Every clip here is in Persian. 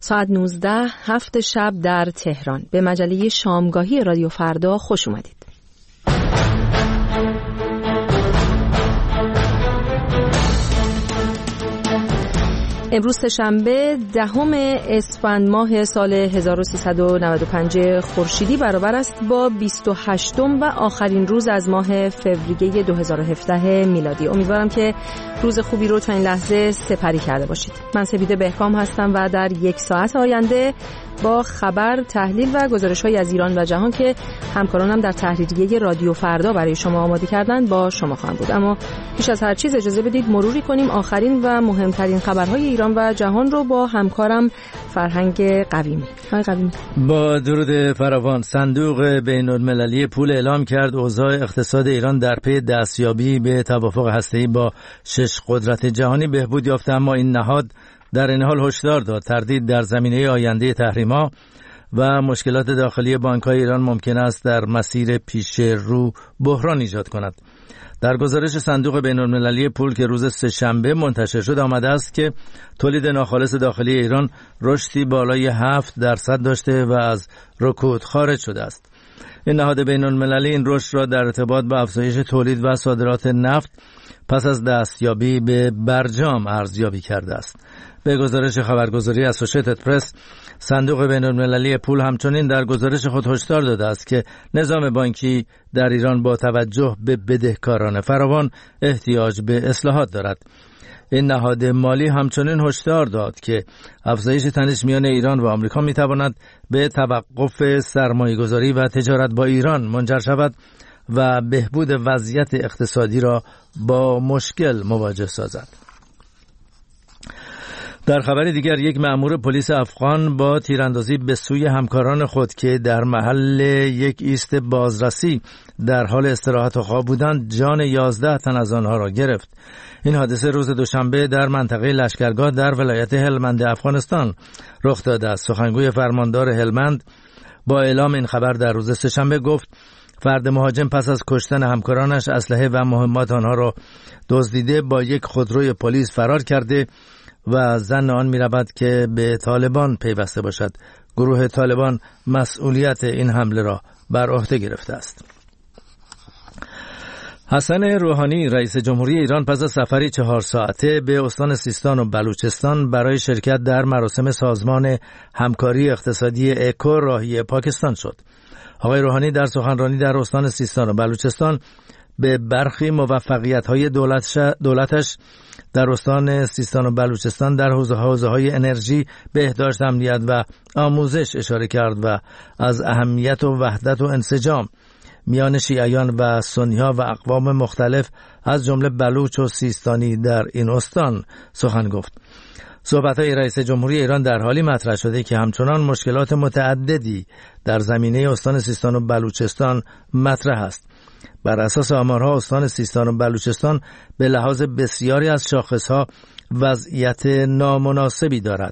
ساعت 19 7 شب در تهران. به مجله شامگاهی رادیو فردا خوش اومدید. امروز سه‌شنبه 10 اسفند ماه سال 1395 خورشیدی برابر است با 28 و آخرین روز از ماه فوریه 2017 میلادی. امیدوارم که روز خوبی رو تا این لحظه سپری کرده باشید. من سپیده بهکام هستم و در یک ساعت آینده با خبر، تحلیل و گزارش‌های از ایران و جهان که همکارانم در تحریریه رادیو فردا برای شما آماده کردن با شما خواهم بود. اما بیش از هر چیز اجازه بدید مروری کنیم آخرین و مهمترین خبرهای ایران و جهان رو با همکارم فرهنگ قویمی. قویمی. با درود فراوان. صندوق بین‌المللی پول اعلام کرد اوضاع اقتصاد ایران در پی دستیابی به توافق هسته‌ای با 6 قدرت جهانی بهبود یافته، اما این نهاد در این حال هشدار داد تردید در زمینه آینده تحریم‌ها و مشکلات داخلی بانک‌های ایران ممکن است در مسیر پیش رو بحران ایجاد کند. در گزارش صندوق بین‌المللی پول که روز سه‌شنبه منتشر شد آمده است که تولید ناخالص داخلی ایران رشدی بالای 7% داشته و از رکود خارج شده است. این نهاد بین‌المللی این رشد را در ارتباط با افزایش تولید و صادرات نفت پس از دستیابی به برجام ارزیابی کرده است. به گزارش خبرگزاری اسوشیتد پرس، صندوق بین‌المللی پول همچنین در گزارش خود هشدار داده است که نظام بانکی در ایران با توجه به بدهکاران فراوان احتیاج به اصلاحات دارد. این نهاد مالی همچنین هشدار داد که افزایش تنش میان ایران و آمریکا میتواند به توقف سرمایه‌گذاری و تجارت با ایران منجر شود و بهبود وضعیت اقتصادی را با مشکل مواجه سازد. در خبر دیگر، یک مأمور پلیس افغان با تیراندازی به سوی همکاران خود که در محل یک ایست بازرسی در حال استراحت و خواب بودند جان 11 تن از آنها را گرفت. این حادثه روز دوشنبه در منطقه لشکرگاه در ولایت هلمند افغانستان رخ داده است. سخنگوی فرماندار هلمند با اعلام این خبر در روز سه‌شنبه گفت فرد مهاجم پس از کشتن همکارانش اسلحه و مهمات آنها را دزدیده با یک خودروی پلیس فرار کرده و ظن آن می‌رود که به طالبان پیوسته باشد. گروه طالبان مسئولیت این حمله را بر عهده گرفته است. حسن روحانی رئیس جمهوری ایران پس از سفری 4 ساعته به استان سیستان و بلوچستان برای شرکت در مراسم سازمان همکاری اقتصادی اکو راهی پاکستان شد. آقای روحانی در سخنرانی در استان سیستان و بلوچستان به برخی موفقیت‌های دولتش در استان سیستان و بلوچستان در حوزه‌های انرژی، بهداشت، امنیت و آموزش اشاره کرد و از اهمیت و وحدت و انسجام میان شیعیان و سنی‌ها و اقوام مختلف از جمله بلوچ و سیستانی در این استان سخن گفت. صحبت‌های رئیس جمهوری ایران در حالی مطرح شده که همچنان مشکلات متعددی در زمینه استان سیستان و بلوچستان مطرح است. بر اساس آمارها استان سیستان و بلوچستان به لحاظ بسیاری از شاخصها وضعیت نامناسبی دارد.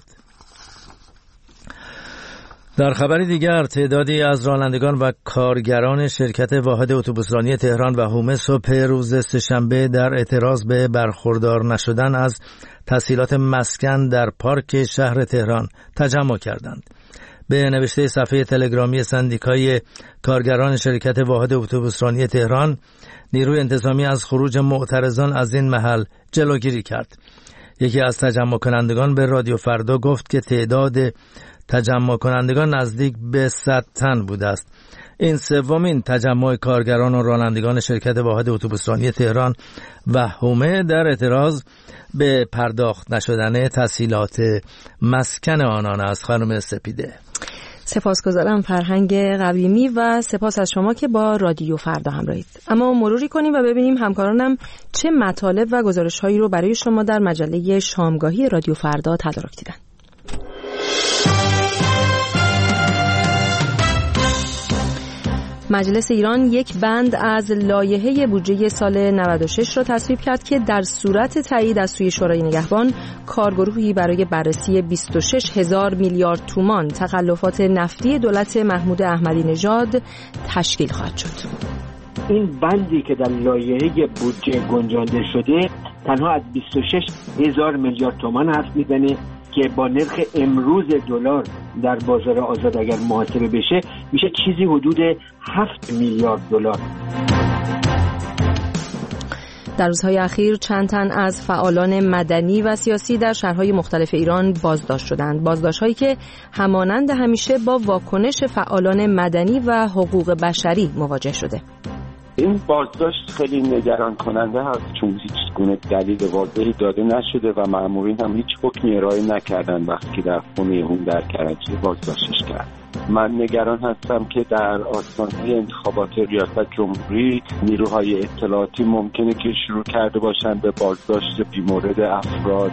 در خبر دیگر، تعدادی از رانندگان و کارگران شرکت واحد اتوبوسرانی تهران و هومه صبح روز سه‌شنبه در اعتراض به برخوردار نشدن از تسهیلات مسکن در پارک شهر تهران تجمع کردند. به نوشته صفحه تلگرامی سندیکای کارگران شرکت واحد اتوبوسرانی تهران، نیروی انتظامی از خروج معترضان از این محل جلوگیری کرد. یکی از تجمع کنندگان به رادیو فردا گفت که تعداد تجمع کنندگان نزدیک به 100 تن بوده است. این سومین تجمع کارگران و رانندگان شرکت واحد اتوبوسرانی تهران و هومه در اعتراض به پرداخت نشدن تسهیلات مسکن آنان است. خانم سپیده، سپاسگزارم فرهنگ قویمی و سپاس از شما که با رادیو فردا همراهید. اما مروری کنیم و ببینیم همکارانم چه مطالب و گزارش‌هایی رو برای شما در مجله شامگاهی رادیو فردا تدارک دیدن. مجلس ایران یک بند از لایحه بودجه سال 96 را تصویب کرد که در صورت تایید از سوی شورای نگهبان کارگروهی برای بررسی 26,000 میلیارد تومان تخلفات نفتی دولت محمود احمدی نژاد تشکیل خواهد شد. این بندی که در لایحه بودجه گنجانده شده تنها از 26,000 میلیارد تومان حرف میزنه که با نرخ امروز دلار در بازار آزاد اگر محاسبه بشه میشه چیزی حدود 7 میلیارد دلار. در روزهای اخیر چند تن از فعالان مدنی و سیاسی در شهرهای مختلف ایران بازداشت شدند. بازداشت‌هایی که همانند همیشه با واکنش فعالان مدنی و حقوق بشری مواجه شده. این بازداشت خیلی نگران کننده هست، چون هیچ گونه دلیل واضحی داده نشده و مامورین هم هیچ حکمی ارائه نکردن وقتی که در خونه اون در کرج بازداشتش کرد. من نگران هستم که در آستانه انتخابات ریاست جمهوری نیروهای اطلاعاتی ممکنه که شروع کرده باشن به بازداشت بیمورد افراد.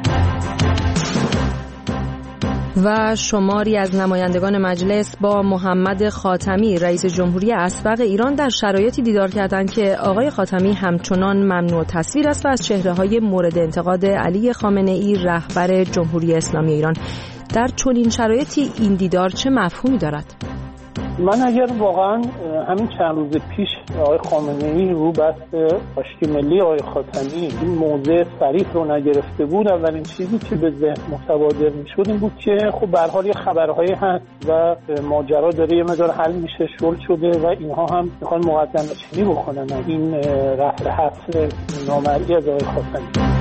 و شماری از نمایندگان مجلس با محمد خاتمی رئیس جمهوری اسبق ایران در شرایطی دیدار کردند که آقای خاتمی همچنان ممنوع تصویر است و از چهره‌های مورد انتقاد علی خامنه‌ای رهبر جمهوری اسلامی ایران. در چنین شرایطی این دیدار چه مفهومی دارد؟ من اگر واقعا همین چند روز پیش آقای خامنه‌ای رو بحث آشتی ملی آقای خاتمی این موضع صریح رو نگرفته بود، اولین چیزی که به ذهن متبادر میشد این بود که خب به هر حال یه خبرهایی هست و ماجرا داره یه مقدار حل میشه، شل شده و اینها هم میخوان مقدمه چینی بکنن این رفع حبس نامرئی از آقای خاتمی.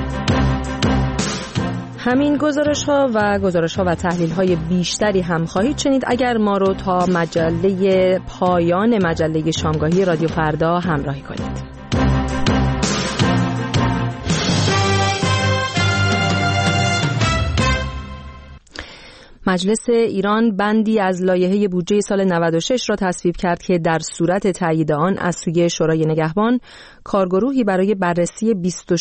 همین گزارش‌ها و تحلیل‌های بیشتری هم خواهید شنید اگر ما رو تا پایان مجله شامگاهی رادیو فردا همراهی کنید. مجلس ایران بندی از لایحه بودجه سال 96 را تصویب کرد که در صورت تایید آن از سوی شورای نگهبان کارگروهی برای بررسی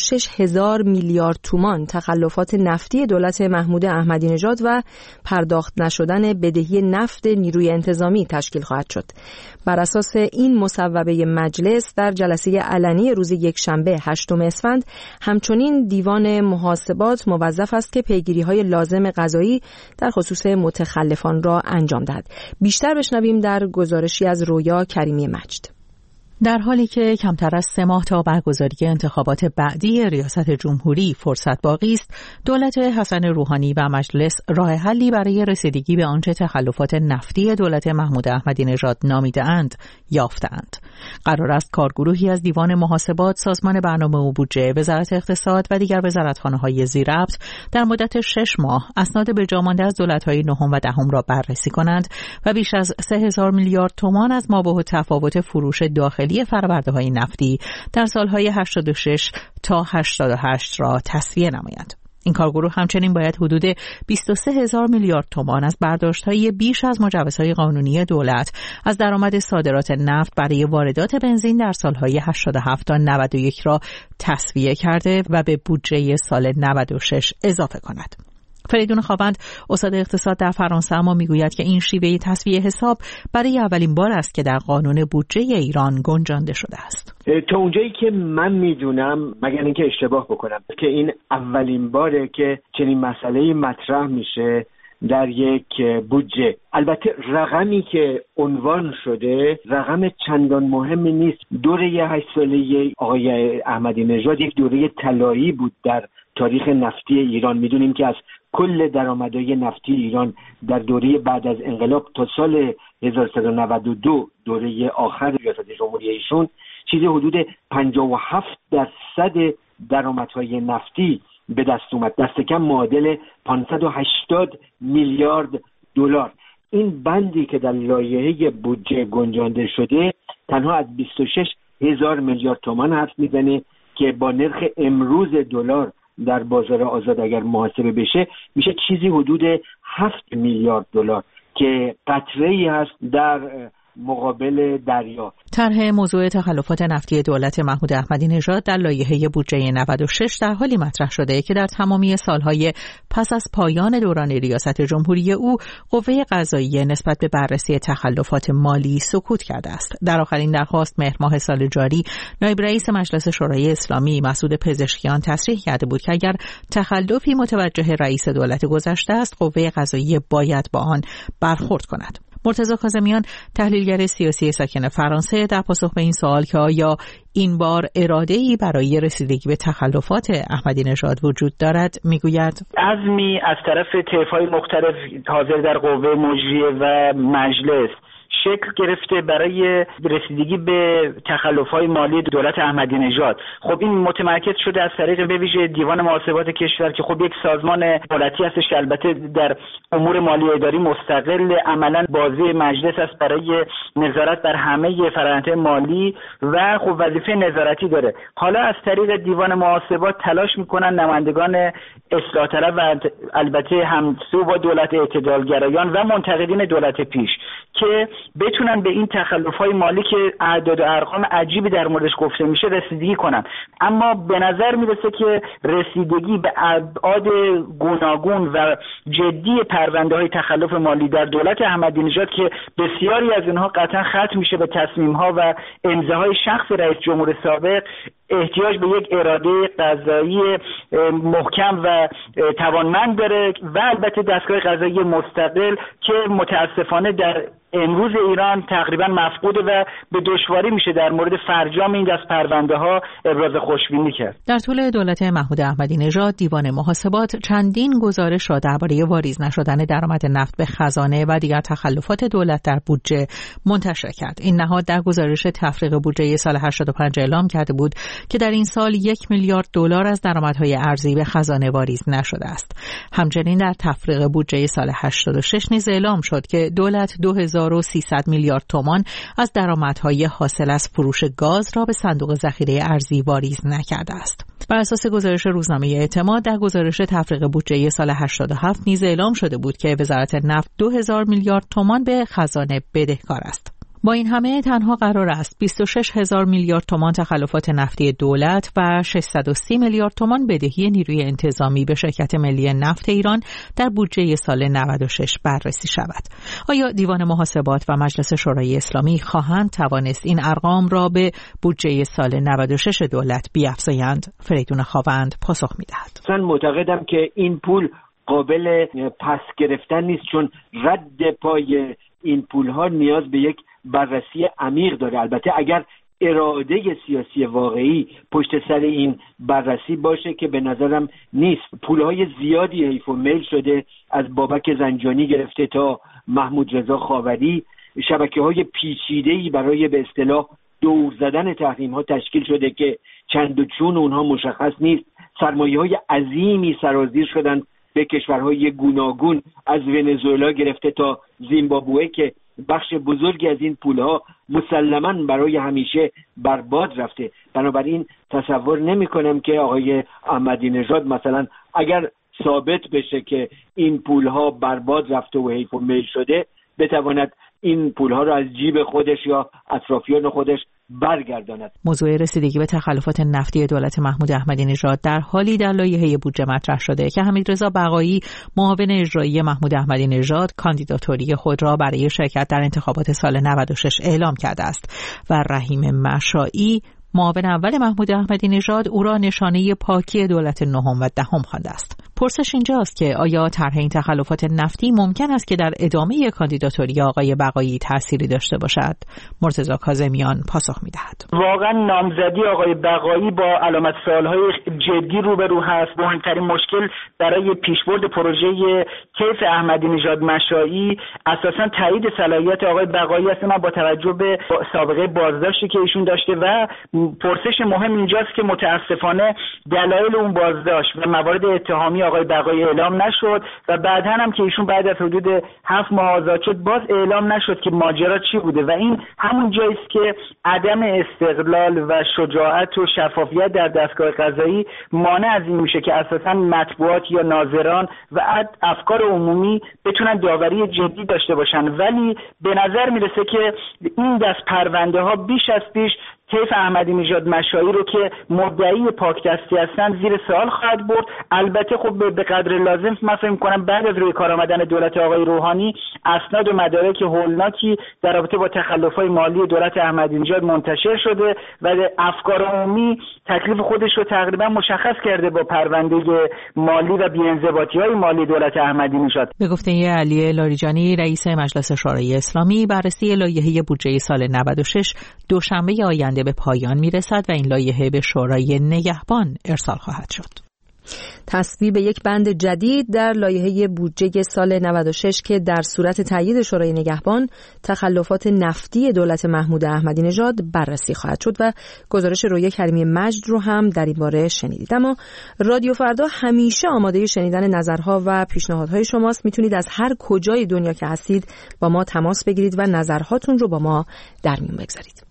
26,000 میلیارد تومان تخلفات نفتی دولت محمود احمدی نژاد و پرداخت نشدن بدهی نفت نیروی انتظامی تشکیل خواهد شد. بر اساس این مصوبه مجلس در جلسه علنی روز یکشنبه 8 اسفند همچنین دیوان محاسبات موظف است که پیگیری‌های لازم قضایی در خصوص متخلفان را انجام دهد. بیشتر بشنویم در گزارشی از رویا کریمی مجد. در حالی که کمتر از 3 ماه تا برگزاری انتخابات بعدی ریاست جمهوری فرصت باقی است، دولت حسن روحانی و مجلس راه حلی برای رسیدگی به آنچه تخلفات نفتی دولت محمود احمدی نژاد نامیده‌اند یافتند. قرار است کارگروهی از دیوان محاسبات، سازمان برنامه و بودجه، وزارت اقتصاد و دیگر وزارتخانه‌های ذی‌ربط در مدت 6 ماه اسناد بجامانده از دولت‌های نهم و دهم را بررسی کنند و بیش از 3,000 میلیارد تومان از مابه تفاوت فروش داخلی فرآورده‌های نفتی در سالهای 86 تا 88 را تسویه نمایند. این کارگروه همچنین باید حدود 23,000 میلیارد تومان از برداشت‌های بیش از مجوزهای قانونی دولت از درآمد صادرات نفت برای واردات بنزین در سالهای 87 تا 91 را تسویه کرده و به بودجه سال 96 اضافه کند. فریدون خوابند، استاد اقتصاد در فرانسه، اما میگوید که این شیوه تسویه حساب برای اولین بار است که در قانون بودجه ایران گنجانده شده است. تا اونجایی که من میدونم، مگر اینکه اشتباه بکنم، که این اولین باره که چنین مسئله‌ای مطرح میشه در یک بودجه. البته رقمی که عنوان شده رقم چندان مهمی نیست. دوره 8 ساله آقای احمدی نژاد یک دوره طلایی بود در تاریخ نفتی ایران. میدونیم که از کل درآمدهای نفتی ایران در دوره بعد از انقلاب تا سال 1392 دوره آخر ریاست جمهوری ایشون چیزی حدود 57% درآمدهای نفتی به دست اومد، دست کم معادل 580 میلیارد دلار. این بندی که در لایحه بودجه گنجانده شده تنها از 26,000 میلیارد تومان حرف میزنه که با نرخ امروز دلار در بازار آزاد اگر محاسبه بشه میشه چیزی حدود 7 میلیارد دلار که قطره‌ای هست در مقابل دریا. طرح موضوع تخلفات نفتی دولت محمود احمدی نژاد در لایحه بودجه 96 در حالی مطرح شده که در تمامی سالهای پس از پایان دوران ریاست جمهوری او قوه قضاییه نسبت به بررسی تخلفات مالی سکوت کرده است. در آخرین درخواست مهر ماه سال جاری، نایب رئیس مجلس شورای اسلامی مسعود پزشکیان تصریح کرده بود که اگر تخلفی متوجه رئیس دولت گذشته است، قوه قضاییه باید با آن برخورد کند. مرتضی کاظمیان، تحلیلگر سیاسی ساکن فرانسه، در پاسخ به این سوال که آیا این بار اراده‌ای برای رسیدگی به تخلفات احمدی نژاد وجود دارد میگوید عزمی از طرف طیف‌های مختلف حاضر در قوه مجریه و مجلس شکل گرفته برای رسیدگی به تخلف‌های مالی دولت احمدی نژاد. خب این متمرکز شده از طریق به ویژه دیوان محاسبات کشور که خب یک سازمان دولتی هستش که البته در امور مالی اداری مستقل، عملاً بازی مجلس است برای نظارت بر همه فرآیندهای مالی و خب وظیفه نظارتی داره. حالا از طریق دیوان محاسبات تلاش میکنن نمایندگان اصلاح طلب و البته همسو با دولت اعتدالگرایان و منتقدین دولت پیش که بتونن به این تخلف‌های مالی که اعداد و ارقام عجیبی در موردش گفته میشه رسیدگی کنن. اما به نظر میرسه که رسیدگی به ابعاد گوناگون و جدی پرونده‌های تخلف مالی در دولت احمدی نژاد که بسیاری از اینها قطعا ختم میشه به تصمیم‌ها و امضاهای شخص رئیس جمهور سابق، احتیاج به یک اراده قضایی محکم و توانمند داره و البته دستگاه قضایی مستقل که متاسفانه در امروز ایران تقریبا مفقوده و به دشواری میشه در مورد فرجام این دست پرونده ها ابراز خوشبینی کرد. در طول دولت محمود احمدی نژاد دیوان محاسبات چندین گزارش را درباره واریز نشدن درآمد نفت به خزانه و دیگر تخلفات دولت در بودجه منتشر کرد. این نهاد در گزارش تفریغ بودجه سال 85 اعلام کرده بود که در این سال 1 میلیارد دلار از درآمدهای ارزی به خزانه واریز نشده است. همچنین در تفریغ بودجه سال 86 نیز اعلام شد که دولت 2300 میلیارد تومان از درآمدهای حاصل از فروش گاز را به صندوق ذخیره ارزی واریز نکرده است. بر اساس گزارش روزنامه اعتماد در گزارش تفریغ بودجه سال 87 نیز اعلام شده بود که وزارت نفت 2000 میلیارد تومان به خزانه بدهکار است. با این همه تنها قرار است 26,000 میلیارد تومان تخلفات نفتی دولت و 630 میلیارد تومان بدهی نیروی انتظامی به شرکت ملی نفت ایران در بودجه سال 96 بررسی شود. آیا دیوان محاسبات و مجلس شورای اسلامی خواهند توانست این ارقام را به بودجه سال 96 دولت بیفزایند؟ فریدون خاوند پاسخ می‌دهد. من معتقدم که این پول قابل پس گرفتن نیست، چون رد پای این پول‌ها نیاز به یک بررسی عمیق داره. البته اگر اراده سیاسی واقعی پشت سر این بررسی باشه که به نظرم نیست. پولهای زیادی حیف و میل شده، از بابک زنجانی گرفته تا محمود رضا خاوری، شبکه‌های پیچیده‌ای برای به اصطلاح دور زدن تحریم‌ها تشکیل شده که چند و چون اونها مشخص نیست. سرمایه‌های عظیمی سرازیر شدن به کشورهای گوناگون، از ونزوئلا گرفته تا زیمبابوئه که بخش بزرگی از این پولها مسلماً برای همیشه برباد رفته. بنابراین تصور نمی کنم که آقای احمدی نژاد مثلا اگر ثابت بشه که این پولها برباد رفته و حیف و میل شده بتواند این پولها را از جیب خودش یا اطرافیان خودش برگرداند. موضوع رسیدگی به تخلفات نفتی دولت محمود احمدی نژاد در حالی در لایحه بودجه مطرح شده که حمیدرضا بقایی، معاون اجرایی محمود احمدی نژاد، کاندیداتوری خود را برای شرکت در انتخابات سال 96 اعلام کرده است و رحیم مشایی، معاون اول محمود احمدی نژاد، او را نشانه پاکی دولت نهم و دهم خوانده است. پرسش اینجاست که آیا طرح این تخلفات نفتی ممکن است که در ادامه کاندیداتوری آقای بقایی تأثیری داشته باشد؟ مرتضی کاظمیان پاسخ می‌دهد. واقعا نامزدی آقای بقایی با علامت سوال‌های جدی روبرو هست. مهمترین مشکل برای پیشبرد پروژه کیف احمدی نژاد مشایی اساساً تایید صلاحیت آقای بقایی است. من با توجه به سابقه بازداشتی که ایشون داشته و پرسش مهم اینجاست که متاسفانه دلایل اون بازداشت و موارد اتهامی آقای بقایی اعلام نشد و بعداً هم که ایشون بعد از حدود 7 ماه آزاد شد باز اعلام نشد که ماجرا چی بوده و این همون جایی است که عدم استقلال و شجاعت و شفافیت در دستگاه قضایی مانع از این میشه که اساساً مطبوعات یا ناظران و افکار عمومی بتونن داوری جدی داشته باشن. ولی به نظر میرسه که این دست پرونده ها بیش از پیش حیف احمدی نژاد مشایی رو که مدعی پاکدستی هستن زیر سوال خواهد برد. البته خب به قدر لازم من فکر می‌کنم بعد از روی کار آمدن دولت آقای روحانی اسناد و مدارک هولناکی در رابطه با تخلف‌های مالی دولت احمدی نژاد منتشر شده و افکار عمومی تکلیف خودش رو تقریبا مشخص کرده با پرونده مالی و بی‌انضباطی‌های مالی دولت احمدی نژاد. به گفته علی لاریجانی رئیس مجلس شورای اسلامی، بررسی لایحه بودجه سال 96 دوشنبه آینده به پایان میرسد و این لایحه به شورای نگهبان ارسال خواهد شد. تصویب یک بند جدید در لایحه بودجه سال 96 که در صورت تایید شورای نگهبان تخلفات نفتی دولت محمود احمدی نژاد بررسی خواهد شد و گزارش رویا کریمی مجد رو هم در این باره شنیدید. اما رادیو فردا همیشه آماده شنیدن نظرها و پیشنهادهای شماست. میتونید از هر کجای دنیا که هستید با ما تماس بگیرید و نظرهاتون رو با ما در میون بگذارید.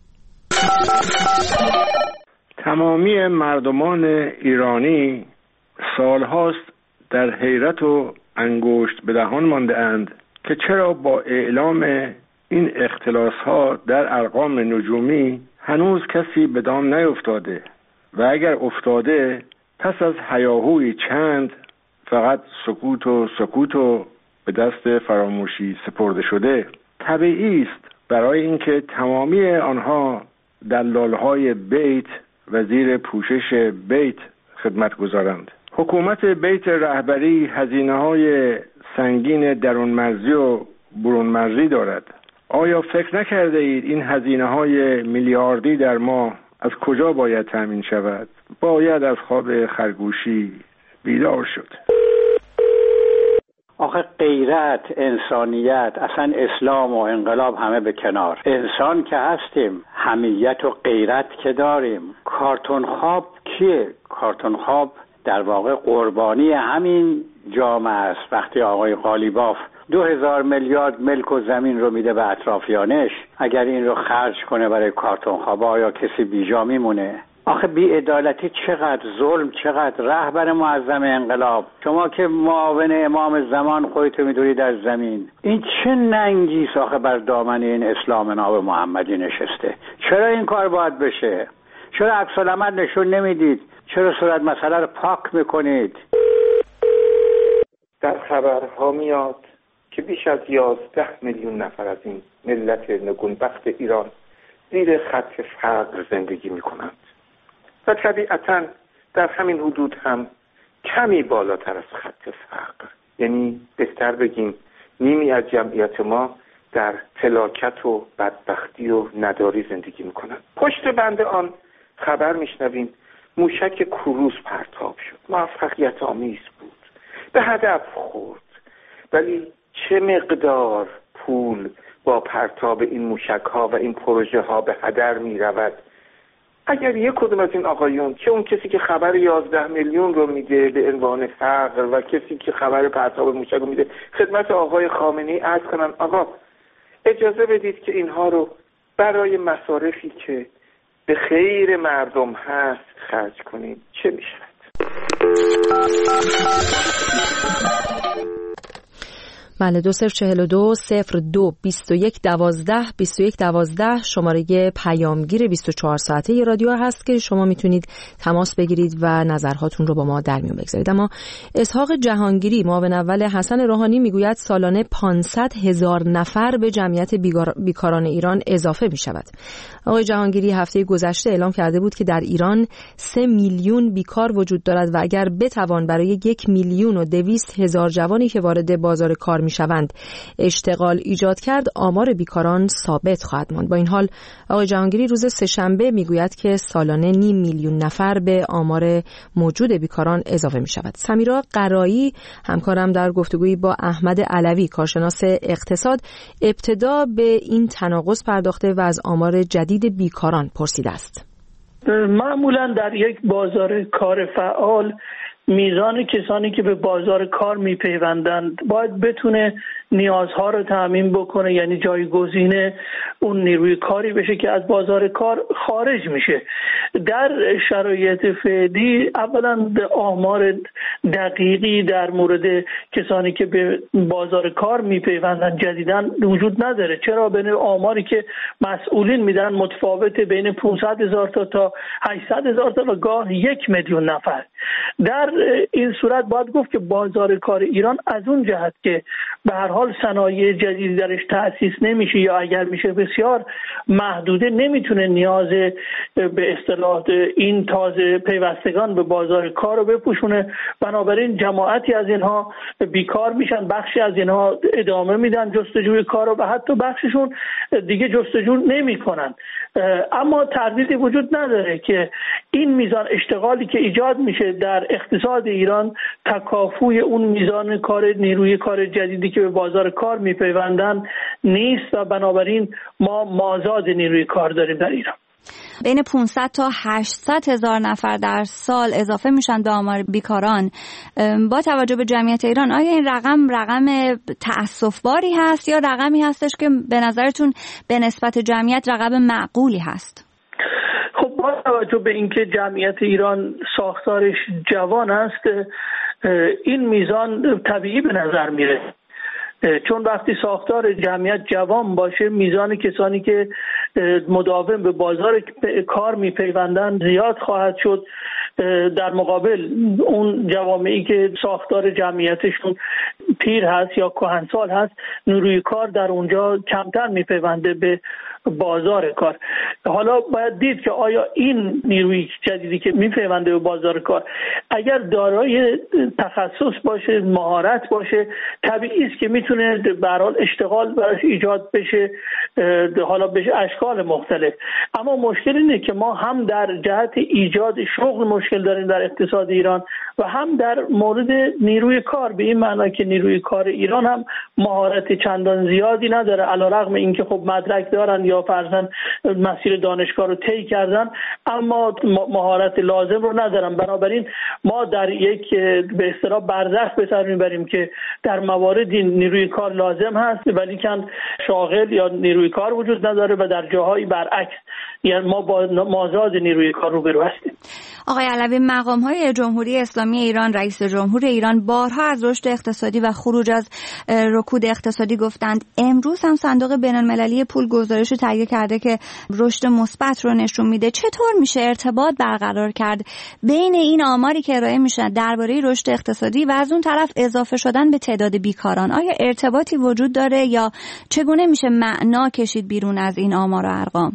تمامی مردمان ایرانی سالهاست در حیرت و انگشت به دهان مانده اند که چرا با اعلام این اختلاس‌ها در ارقام نجومی هنوز کسی به دام نیفتاده و اگر افتاده پس از هیاهوی چند فقط سکوت و به دست فراموشی سپرده شده. طبیعی است برای اینکه تمامی آنها دلال‌های بیت و زیر پوشش بیت خدمت گذارند. حکومت بیت رهبری هزینه‌های سنگین درون مرزی و برون مرزی دارد. آیا فکر نکرده اید این هزینه‌های میلیاردی در ماه از کجا باید تامین شود؟ باید از خواب خرگوشی بیدار شد. آخه غیرت، انسانیت، اصلا اسلام و انقلاب همه به کنار. انسان که هستیم، حمیت و غیرت که داریم. کارتون خواب کیه؟ کارتون خواب در واقع قربانی همین جامعه است. وقتی آقای قالیباف 2000 میلیارد ملک و زمین رو میده به اطرافیانش، اگر این رو خرج کنه برای کارتون خواب آیا کسی بیجا میمونه؟ آخه بی‌عدالتی چقدر، ظلم چقدر. رهبر معظم انقلاب، شما که معاون امام زمان خودتو میدونی در زمین، این چه ننگیست آخه بر دامن این اسلام ناب محمدی نشسته؟ چرا این کار باید بشه؟ چرا عکس العمل نشون نمیدید؟ چرا صورت مسئله رو پاک میکنید؟ در خبرها میاد که بیش از 11 میلیون نفر از این ملت نگونبخت ایران زیر خط فقر زندگی میکنند و طبیعتاً در همین حدود هم کمی بالاتر از خط فقر، یعنی بهتر بگیم نیمی از جمعیت ما در فلاکت و بدبختی و نداری زندگی میکنند. پشت بند آن خبر میشنویم موشک کروز پرتاب شد، موفقیت آمیز بود، به هدف خورد، ولی چه مقدار پول با پرتاب این موشک ها و این پروژه ها به هدر می رود؟ اگر یک کدوم از این آقایون، چه اون کسی که خبر 11 میلیون رو میده به عنوان فقر و کسی که خبر پرتاب موشک رو میده، خدمت آقای خامنه‌ای عرض کنن آقا اجازه بدید که اینها رو برای مصارفی که به خیر مردم هست خرج کنیم، چه میشود؟ بله 2042-02-2112 شماره پیامگیر 24 ساعته رادیو هست که شما میتونید تماس بگیرید و نظرهاتون رو با ما در میون بگذارید. اما اسحاق جهانگیری معاون اول حسن روحانی میگوید سالانه 500,000 نفر به جمعیت بیکاران ایران اضافه میشود. آقای جهانگیری هفته گذشته اعلام کرده بود که در ایران 3 میلیون بیکار وجود دارد و اگر بتوان برای 1,200,000 جوانی که وارد بازار کار میشوند اشتغال ایجاد کرد، آمار بیکاران ثابت خواهد ماند. با این حال آقای جهانگیری روز سه‌شنبه میگوید که سالانه 500,000 نفر به آمار موجود بیکاران اضافه می شود. سمیرا قرایی همکارم در گفتگویی با احمد علوی کارشناس اقتصاد ابتدا به این تناقض پرداخته و از آمار جدید بیکاران پرسیده است. معمولا در یک بازار کار فعال میزان کسانی که به بازار کار میپیوندند باید بتونه نیازها رو تامین بکنه، یعنی جایگزین اون نیروی کاری بشه که از بازار کار خارج میشه. در شرایط فعلی اولا آمار دقیقی در مورد کسانی که به بازار کار میپیوندن جدیداً وجود نداره. چرا؟ بین آماری که مسئولین میدن متفاوته، بین 500,000 تا 800,000 تا و گاه 1,000,000 نفر. در این صورت باید گفت که بازار کار ایران از اون جهت که به هر حال صنایع جدیدی درش تأسیس نمیشه یا اگر میشه بسیار محدوده، نمیتونه نیاز به اصطلاح این تازه پیوستگان به بازار کار رو بپوشونه. بنابراین جماعتی از اینها بیکار میشن، بخشی از اینها ادامه میدن جستجوی کار رو و حتی بخششون دیگه جستجو نمیکنن. اما تردیدی وجود نداره که این میزان اشتغالی که ایجاد میشه در اقتصاد ایران تکافوی اون میزان کار نیروی کار جدیدی که به بازار کار میپیوندن نیست و بنابراین ما مازاد نیروی کار داریم در ایران. بین 500 تا 800,000 نفر در سال اضافه میشن به آمار بیکاران. با توجه به جمعیت ایران آیا این رقم تأسف‌باری هست یا رقمی هستش که به نظرتون به نسبت جمعیت رقم معقولی هست؟ خب با توجه به اینکه جمعیت ایران ساختارش جوان است، این میزان طبیعی به نظر میره، چون وقتی ساختار جمعیت جوان باشه میزان کسانی که مداوم به بازار کار میپیوندن زیاد خواهد شد. در مقابل اون جوامعی که ساختار جمعیتشون پیر هست یا کهنسال هست، نیروی کار در اونجا کمتر میپیونده به بازار کار. حالا باید دید که آیا این نیروی جدیدی که میپیونده به بازار کار اگر دارای تخصص باشه، مهارت باشه، طبیعی است که میتونه به هر حال اشتغال براش ایجاد بشه، حالا به اشکال مختلف. اما مشکل اینه که ما هم در جهت ایجاد شغل مشکل داریم در اقتصاد ایران و هم در مورد نیروی کار، به این معنی که نیروی کار ایران هم مهارت چندان زیادی نداره، علیرغم اینکه خب مدرک دارن یا فرضاً مسیر دانشگاه رو طی کردن اما مهارت لازم رو ندارن. بنابراین ما در یک به اصطلاح برزخ به سر میبریم که در مواردی نیروی کار لازم هست ولی کن شاغل یا نیروی کار وجود نداره و در جاهایی برعکس، یعنی ما با مازاد نیروی کار روبرو هستیم. آقای علوی، مقام‌های جمهوری اسلامی ایران، رئیس جمهور ایران بارها از رشد اقتصادی و خروج از رکود اقتصادی گفتند. امروز هم صندوق بین‌المللی پول گزارش تهیه کرده که رشد مثبت رو نشون میده. چطور میشه ارتباط برقرار کرد بین این آماری که ارائه میشن درباره رشد اقتصادی و از اون طرف اضافه شدن به تعداد بیکاران؟ آیا ارتباطی وجود داره یا چگونه میشه معنا کشید بیرون از این آمار و ارقام؟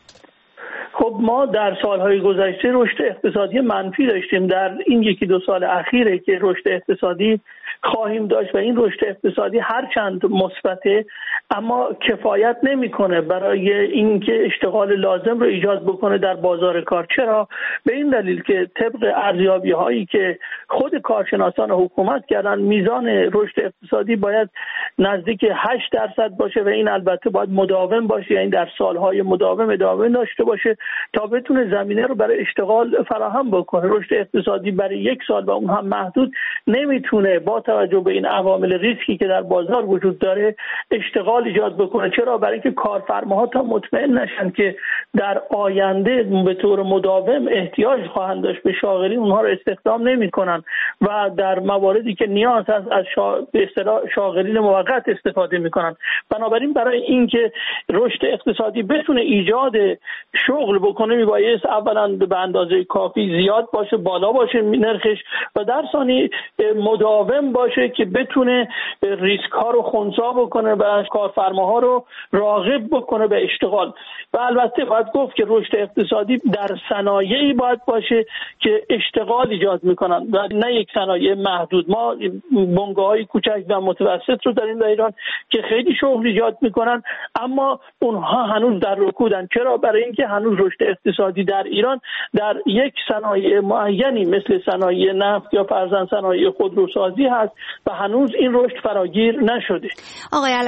خب ما در سالهای گذشته رشد اقتصادی منفی داشتیم. در این 1-2 سال اخیره که رشد اقتصادی خواهیم داشت و این رشد اقتصادی هرچند مثبته اما کفایت نمیکنه برای اینکه اشتغال لازم رو ایجاد بکنه در بازار کار. چرا؟ به این دلیل که طبق ارزیابی هایی که خود کارشناسان حکومت کردن میزان رشد اقتصادی باید نزدیک 8% باشه و این البته باید مداوم باشه، یعنی در سالهای مداوم ادامه داشته باشه تا بتونه زمینه رو برای اشتغال فراهم بکنه. رشد اقتصادی برای 1 سال و اون هم محدود نمیتونه با توجه به این عوامل ریسکی که در بازار وجود داره اشتغال ایجاد بکنه. چرا؟ برای اینکه کارفرماها تا مطمئن نشن که در آینده به طور مداوم احتیاج خواهند داشت به شاغلی، اونها رو استخدام نمیکنن و در مواردی که نیاز هست از به اصطلاح شاغلین موقت استفاده میکنن. بنابراین برای اینکه رشد اقتصادی بتونه ایجاد شغل بکنه میبایست اولا به اندازه کافی زیاد باشه، بالا باشه نرخش و در ثانی مداوم باشه که بتونه ریسک ها رو خنثی بکنه و کارفرماها رو راغب بکنه به اشتغال. و البته باید گفت که رشد اقتصادی در صنایعی باید باشه که اشتغال ایجاد میکنن و نه یک صنایع محدود. ما بنگاه‌های کوچک و متوسط رو داریم در ایران که خیلی شغل ایجاد میکنن اما اونها هنوز در رکودن. چرا؟ برای اینکه هنوز رشد اقتصادی در ایران در یک صنایع معینی مثل صنایع نفت یا فرضاً صنایع خودروسازی هست و هنوز این رشد فراگیر نشده. آقای علوی،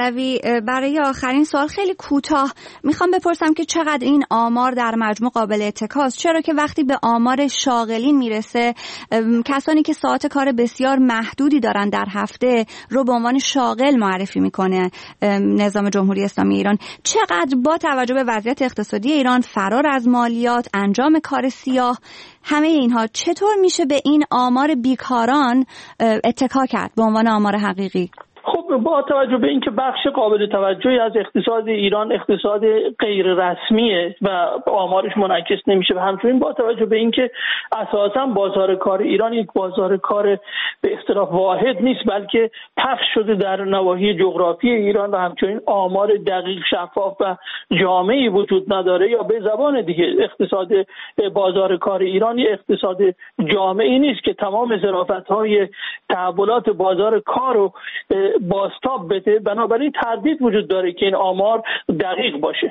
برای آخرین سوال خیلی کوتاه میخوام بپرسم که چقدر این آمار در مجموع قابل اتکاست، چرا که وقتی به آمار شاغلین میرسه کسانی که ساعت کار بسیار محدودی دارن در هفته رو به عنوان شاغل معرفی میکنه نظام جمهوری اسلامی ایران. چقدر با توجه به وضعیت اقتصادی ایران، فرار از مالیات، انجام کار سیاه، همه اینها چطور میشه به این آمار بیکاران اتکا کرد به عنوان آمار حقیقی؟ خب با توجه به اینکه بخش قابل توجهی از اقتصاد ایران اقتصاد غیر رسمیه و آمارش منعکس نمیشه و همچنین با توجه به اینکه اساسا بازار کار ایران یک بازار کار به اصطلاح واحد نیست بلکه پخش شده در نواحی جغرافی ایران و همچنین آمار دقیق، شفاف و جامعی وجود نداره، یا به زبان دیگه اقتصاد بازار کار ایران یک اقتصاد جامعی نیست که تمام ظرافت‌های تحولات بازار کار رو بازتاب بده. بنابراین تردید وجود داره که این آمار دقیق باشه.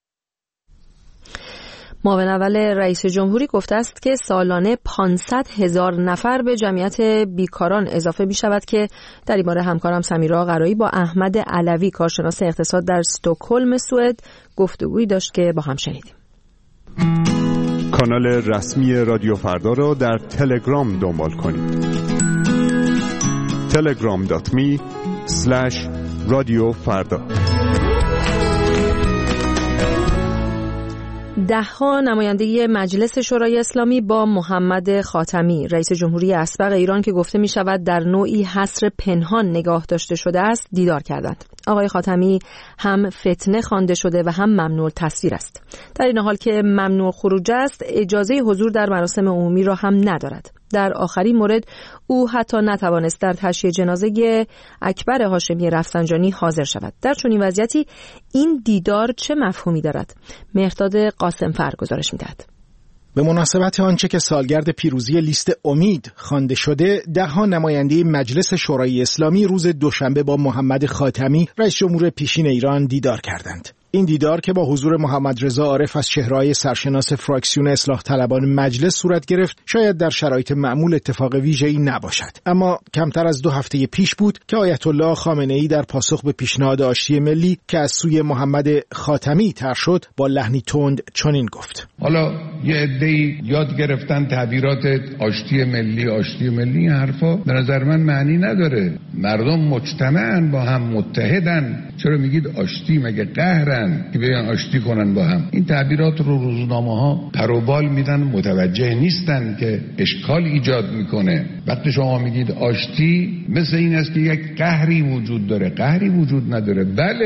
معاون اول رئیس جمهوری گفته است که سالانه 500,000 نفر به جمعیت بیکاران اضافه می شود که در این باره همکارم سمیرا قرایی با احمد علوی کارشناس اقتصاد در استکهلم سوئد گفتگویی داشت که با هم شنیدیم. کانال رسمی رادیو فردا را در تلگرام دنبال کنید. telegram.me/رادیو فردا. ده‌ها نماینده مجلس شورای اسلامی با محمد خاتمی رئیس جمهوری اسبق ایران که گفته می شود در نوعی حصر پنهان نگاه داشته شده است دیدار کردند. آقای خاتمی هم فتنه خوانده شده و هم ممنوع التصویر است. در این حال که ممنوع خروج است، اجازه حضور در مراسم عمومی را هم ندارد. در آخرین مورد او حتی نتوانست در تشییع جنازه اکبر هاشمی رفسنجانی حاضر شود. در چنین وضعیتی این دیدار چه مفهومی دارد؟ مهرداد قاسمفر گزارش می‌دهد. به مناسبت آنچه که سالگرد پیروزی لیست امید خوانده شده، ده‌ها نماینده مجلس شورای اسلامی روز دوشنبه با محمد خاتمی رئیس جمهور پیشین ایران دیدار کردند. این دیدار که با حضور محمد رضا عارف از چهره‌های سرشناس فراکسیون اصلاح طلبان مجلس صورت گرفت، شاید در شرایط معمول اتفاق ویژه‌ای نباشد. اما کمتر از 2 هفته پیش بود که آیت الله خامنه‌ای در پاسخ به پیشنهاد آشتی ملی که از سوی محمد خاتمی طرح شد با لحنی تند چنین گفت: حالا یه عده‌ای یاد گرفتن تعبیرات آشتی ملی حرفا به نظر من معنی نداره. مردم مجتمعن، با هم متحدن. چرا میگید آشتی؟ مگه قهرن که بیان آشتی کنن با هم؟ این تعبیرات رو روزنامه‌ها پروبال میدن، متوجه نیستن که اشکال ایجاد میکنه. وقتی شما میگید آشتی، مثل این است که یک قهری وجود داره. قهری وجود نداره.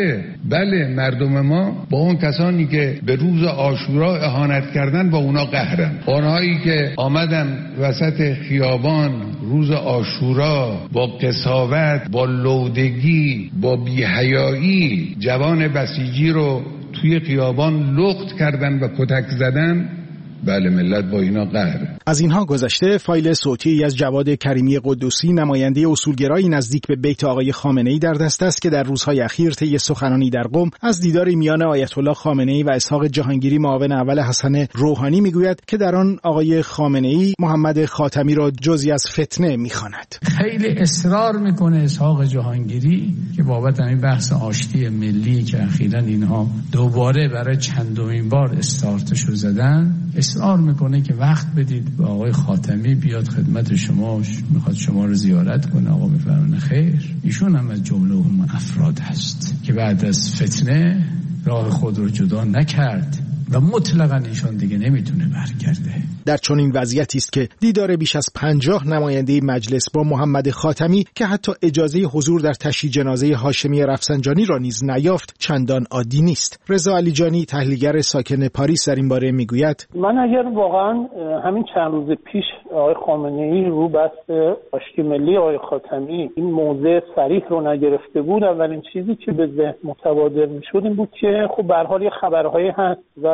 بله مردم ما با اون کسانی که به روز عاشورا اهانت کردن با اونا قهرن. اونهایی که آمدن وسط خیابان روز عاشورا با قساوت، با لودگی، با بی‌حیایی جوان بسیجی رو توی خیابان لخت کردن و کتک زدن، بله ملت با اینا قهره. از اینها گذشته فایل صوتی از جواد کریمی قدوسی نماینده اصولگرایی نزدیک به بیت آقای خامنه‌ای در دست است که در روزهای اخیر طی سخنانی در قم از دیداری میان آیت الله خامنه‌ای و اسحاق جهانگیری معاون اول حسن روحانی میگوید که در آن آقای خامنه‌ای محمد خاتمی را جزئی از فتنه میخواند. خیلی اصرار میکنه اسحاق جهانگیری که بابت همین بحث آشتی ملی که اخیراً اینها دوباره برای چندمین بار استارتش رو زدن، اصرار میکنه که وقت بدید به آقای خاتمی بیاد خدمت شما، میخواد شما رو زیارت کنه. آقا میفرمونه خیر. ایشون هم از جمله اون افراد هست که بعد از فتنه راه خود رو جدا نکرد و مطلقاً ایشون دیگه نمیتونه برگرده. در چنین وضعیتی است که دیدار بیش از 50 نماینده مجلس با محمد خاتمی که حتی اجازه حضور در تشییع جنازه هاشمی رفسنجانی را نیز نیافت چندان عادی نیست. رضا علیجانی تحلیلگر ساکن پاریس در این باره میگوید: من اگر واقعا همین چند روز پیش آقای خامنه‌ای رو بحث آشتی ملی آقای خاتمی این موضع صریح رو نگرفته بود، اولین چیزی که به ذهن متبادر میشد این بود که خب به هر حال خبرهایی هست و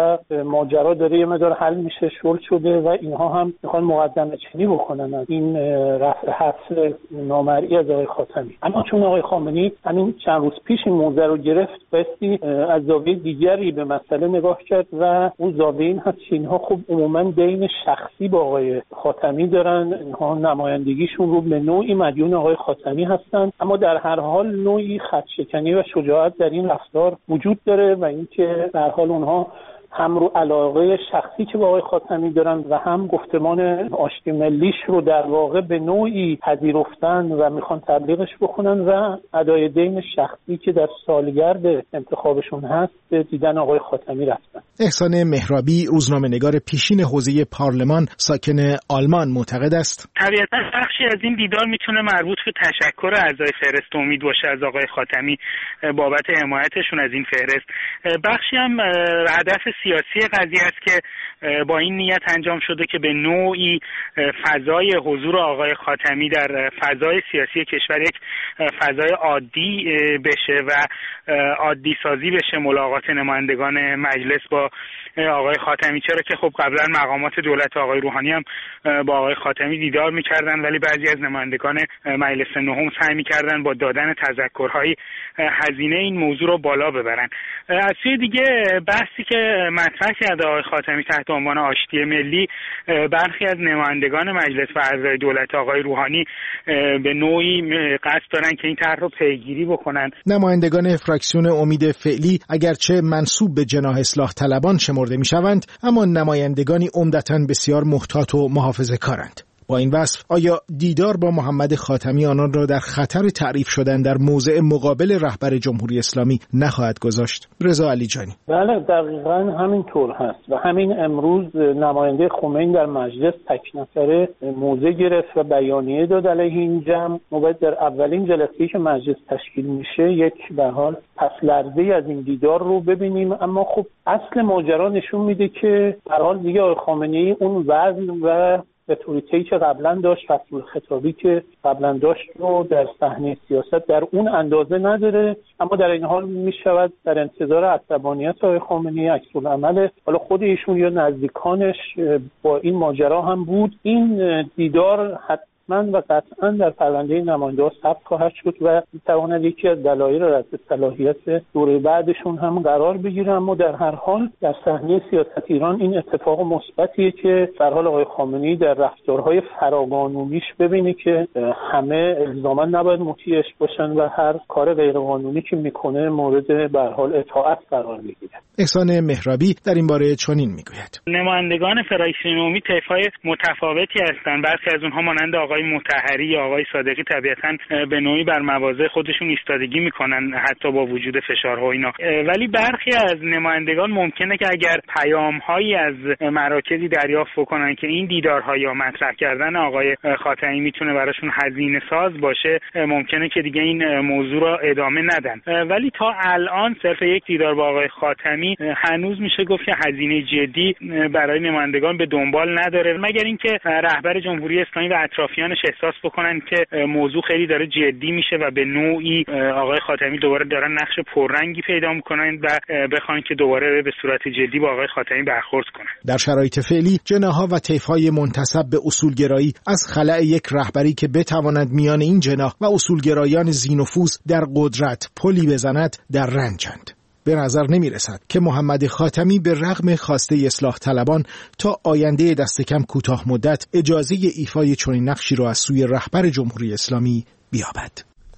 و ماجرا داره یه مقدار حل میشه، شل شده و اینها هم میخوان مقدمه چینی بکنن از این رفع حبس نامرئی از آقای خاتمی. اما چون آقای خامنه‌ای همین چند روز پیش این موضوع رو گرفت، بایستی از زاویه دیگری به مسئله نگاه کرد و اون زاویه این هست که اینها خب عموما دین شخصی با آقای خاتمی دارن، اینها نمایندگیشون رو به نوعی مدیون آقای خاتمی هستن، اما در هر حال نوعی خودشکنی و شجاعت در این رفتار وجود داره و اینکه در حال اونها هم رو علاقه شخصی که با آقای خاتمی دارن و هم گفتمان آشتی ملیش رو در واقع به نوعی پذیرفتن و میخوان تبلیغش بکنن و ادای دین شخصی که در سالگرد انتخابشون هست به دیدن آقای خاتمی رفتن. احسان مهرابی، روزنامه‌نگار پیشین حوزه پارلمان ساکن آلمان، معتقد است طبیعتا بخشی از این دیدار میتونه مربوط به تشکر اعضای فهرست امید باشه از آقای خاتمی بابت حمایتشون از این فهرست. بخشی هم هدف سیاسی قضیه است که با این نیت انجام شده که به نوعی فضای حضور آقای خاتمی در فضای سیاسی کشور یک فضای عادی بشه و عادی سازی بشه ملاقات نمایندگان مجلس با آقای خاتمی، چرا که خب قبلا مقامات دولت آقای روحانی هم با آقای خاتمی دیدار میکردن ولی بعضی از نمایندگان مجلس نهم سعی میکردن با دادن تذکرهای هزینه این موضوع رو بالا ببرن. از سوی دیگه بحثی که مطرح کرده آقای خاتمی تحت عنوان آشتی ملی، برخی از نمایندگان مجلس و اعضای دولت آقای روحانی به نوعی قصد دارن که این طرح رو پیگیری بکنن. نمایندگان فراکسیون امید فعلی اگرچه منسوب به جناح اصلاح طلبان شمرده میشوند، اما نمایندگانی عمدتاً بسیار محتاط و محافظه‌کارند. با این وصف آیا دیدار با محمد خاتمی آنان را در خطر تعریف شدن در موضع مقابل رهبر جمهوری اسلامی نخواهد گذاشت؟ رضا علیجانی: بله، دقیقاً همین طور هست و همین امروز نماینده خمینی در مجلس تک نفره موضع گرفت و بیانیه داد علیه این جمع. ما باید در اولین جلسه‌ای که مجلس تشکیل میشه یک به حال پس لرزه از این دیدار رو ببینیم، اما خب اصل ماجرا نشون میده که به هر حال دیگه آقای خامنه‌ای اون وزن و اتوریتی که قبلا داشت، فصل خطابی که قبلا داشت رو در صحنه سیاست در اون اندازه نداره، اما در این حال میشود در انتظار عصبانیت آقای خامنه‌ای عکس العمل حالا خود ایشون یا نزدیکانش با این ماجرا هم بود. این دیدار من و قطعا در پرونده نماینده‌ها ثبت خواهد شد و می‌تواند یکی از دلایل رد صلاحیت دوره بعدشون هم قرار بگیره، اما در هر حال در صحنه سیاست ایران این اتفاق مثبتیه که در حال آقای خامنه‌ای در رفتارهای فراقانونیش ببینه که همه الزاما نباید مطیعش باشن و هر کار غیرقانونی که میکنه مورد به هر حال اطاعت قرار بگیره. احسان مهرابی در این باره چنین میگوید: نمایندگان فراکسیون امید طیف‌های متفاوتی هستند. برخی از اونها مانند آقای مطهری یا آقای صادقی طبیعتاً به نوعی بر مواضع خودشون ایستادگی میکنن حتی با وجود فشارها اینا، ولی برخی از نمایندگان ممکنه که اگر پیام‌هایی از مراکزی دریافت بکنن که این دیدارها یا مطرح کردن آقای خاتمی میتونه براشون هزینه ساز باشه، ممکنه که دیگه این موضوع را ادامه ندن. ولی تا الان صرف یک دیدار با آقای خاتمی هنوز میشه گفت که هزینه جدی برای نمایندگان به دنبال نداره، مگر اینکه رهبر جمهوری اسلامی و اطرافیانش احساس بکنن که موضوع خیلی داره جدی میشه و به نوعی آقای خاتمی دوباره دارن نقش پررنگی پیدا میکنن و بخوان که دوباره به صورت جدی با آقای خاتمی برخورد کنن. در شرایط فعلی جناح‌ها و طیف‌های منتسب به اصولگرایی از خلأ یک رهبری که بتواند میان این جناح و اصولگرایان ذی‌نفوذ در قدرت پلی بزند در رنجند. به نظر نمی رسد که محمد خاتمی به رغم خواسته اصلاح طلبان تا آینده دست کم کوتاه مدت اجازه ایفای چنین نقشی را از سوی رهبر جمهوری اسلامی بیابد.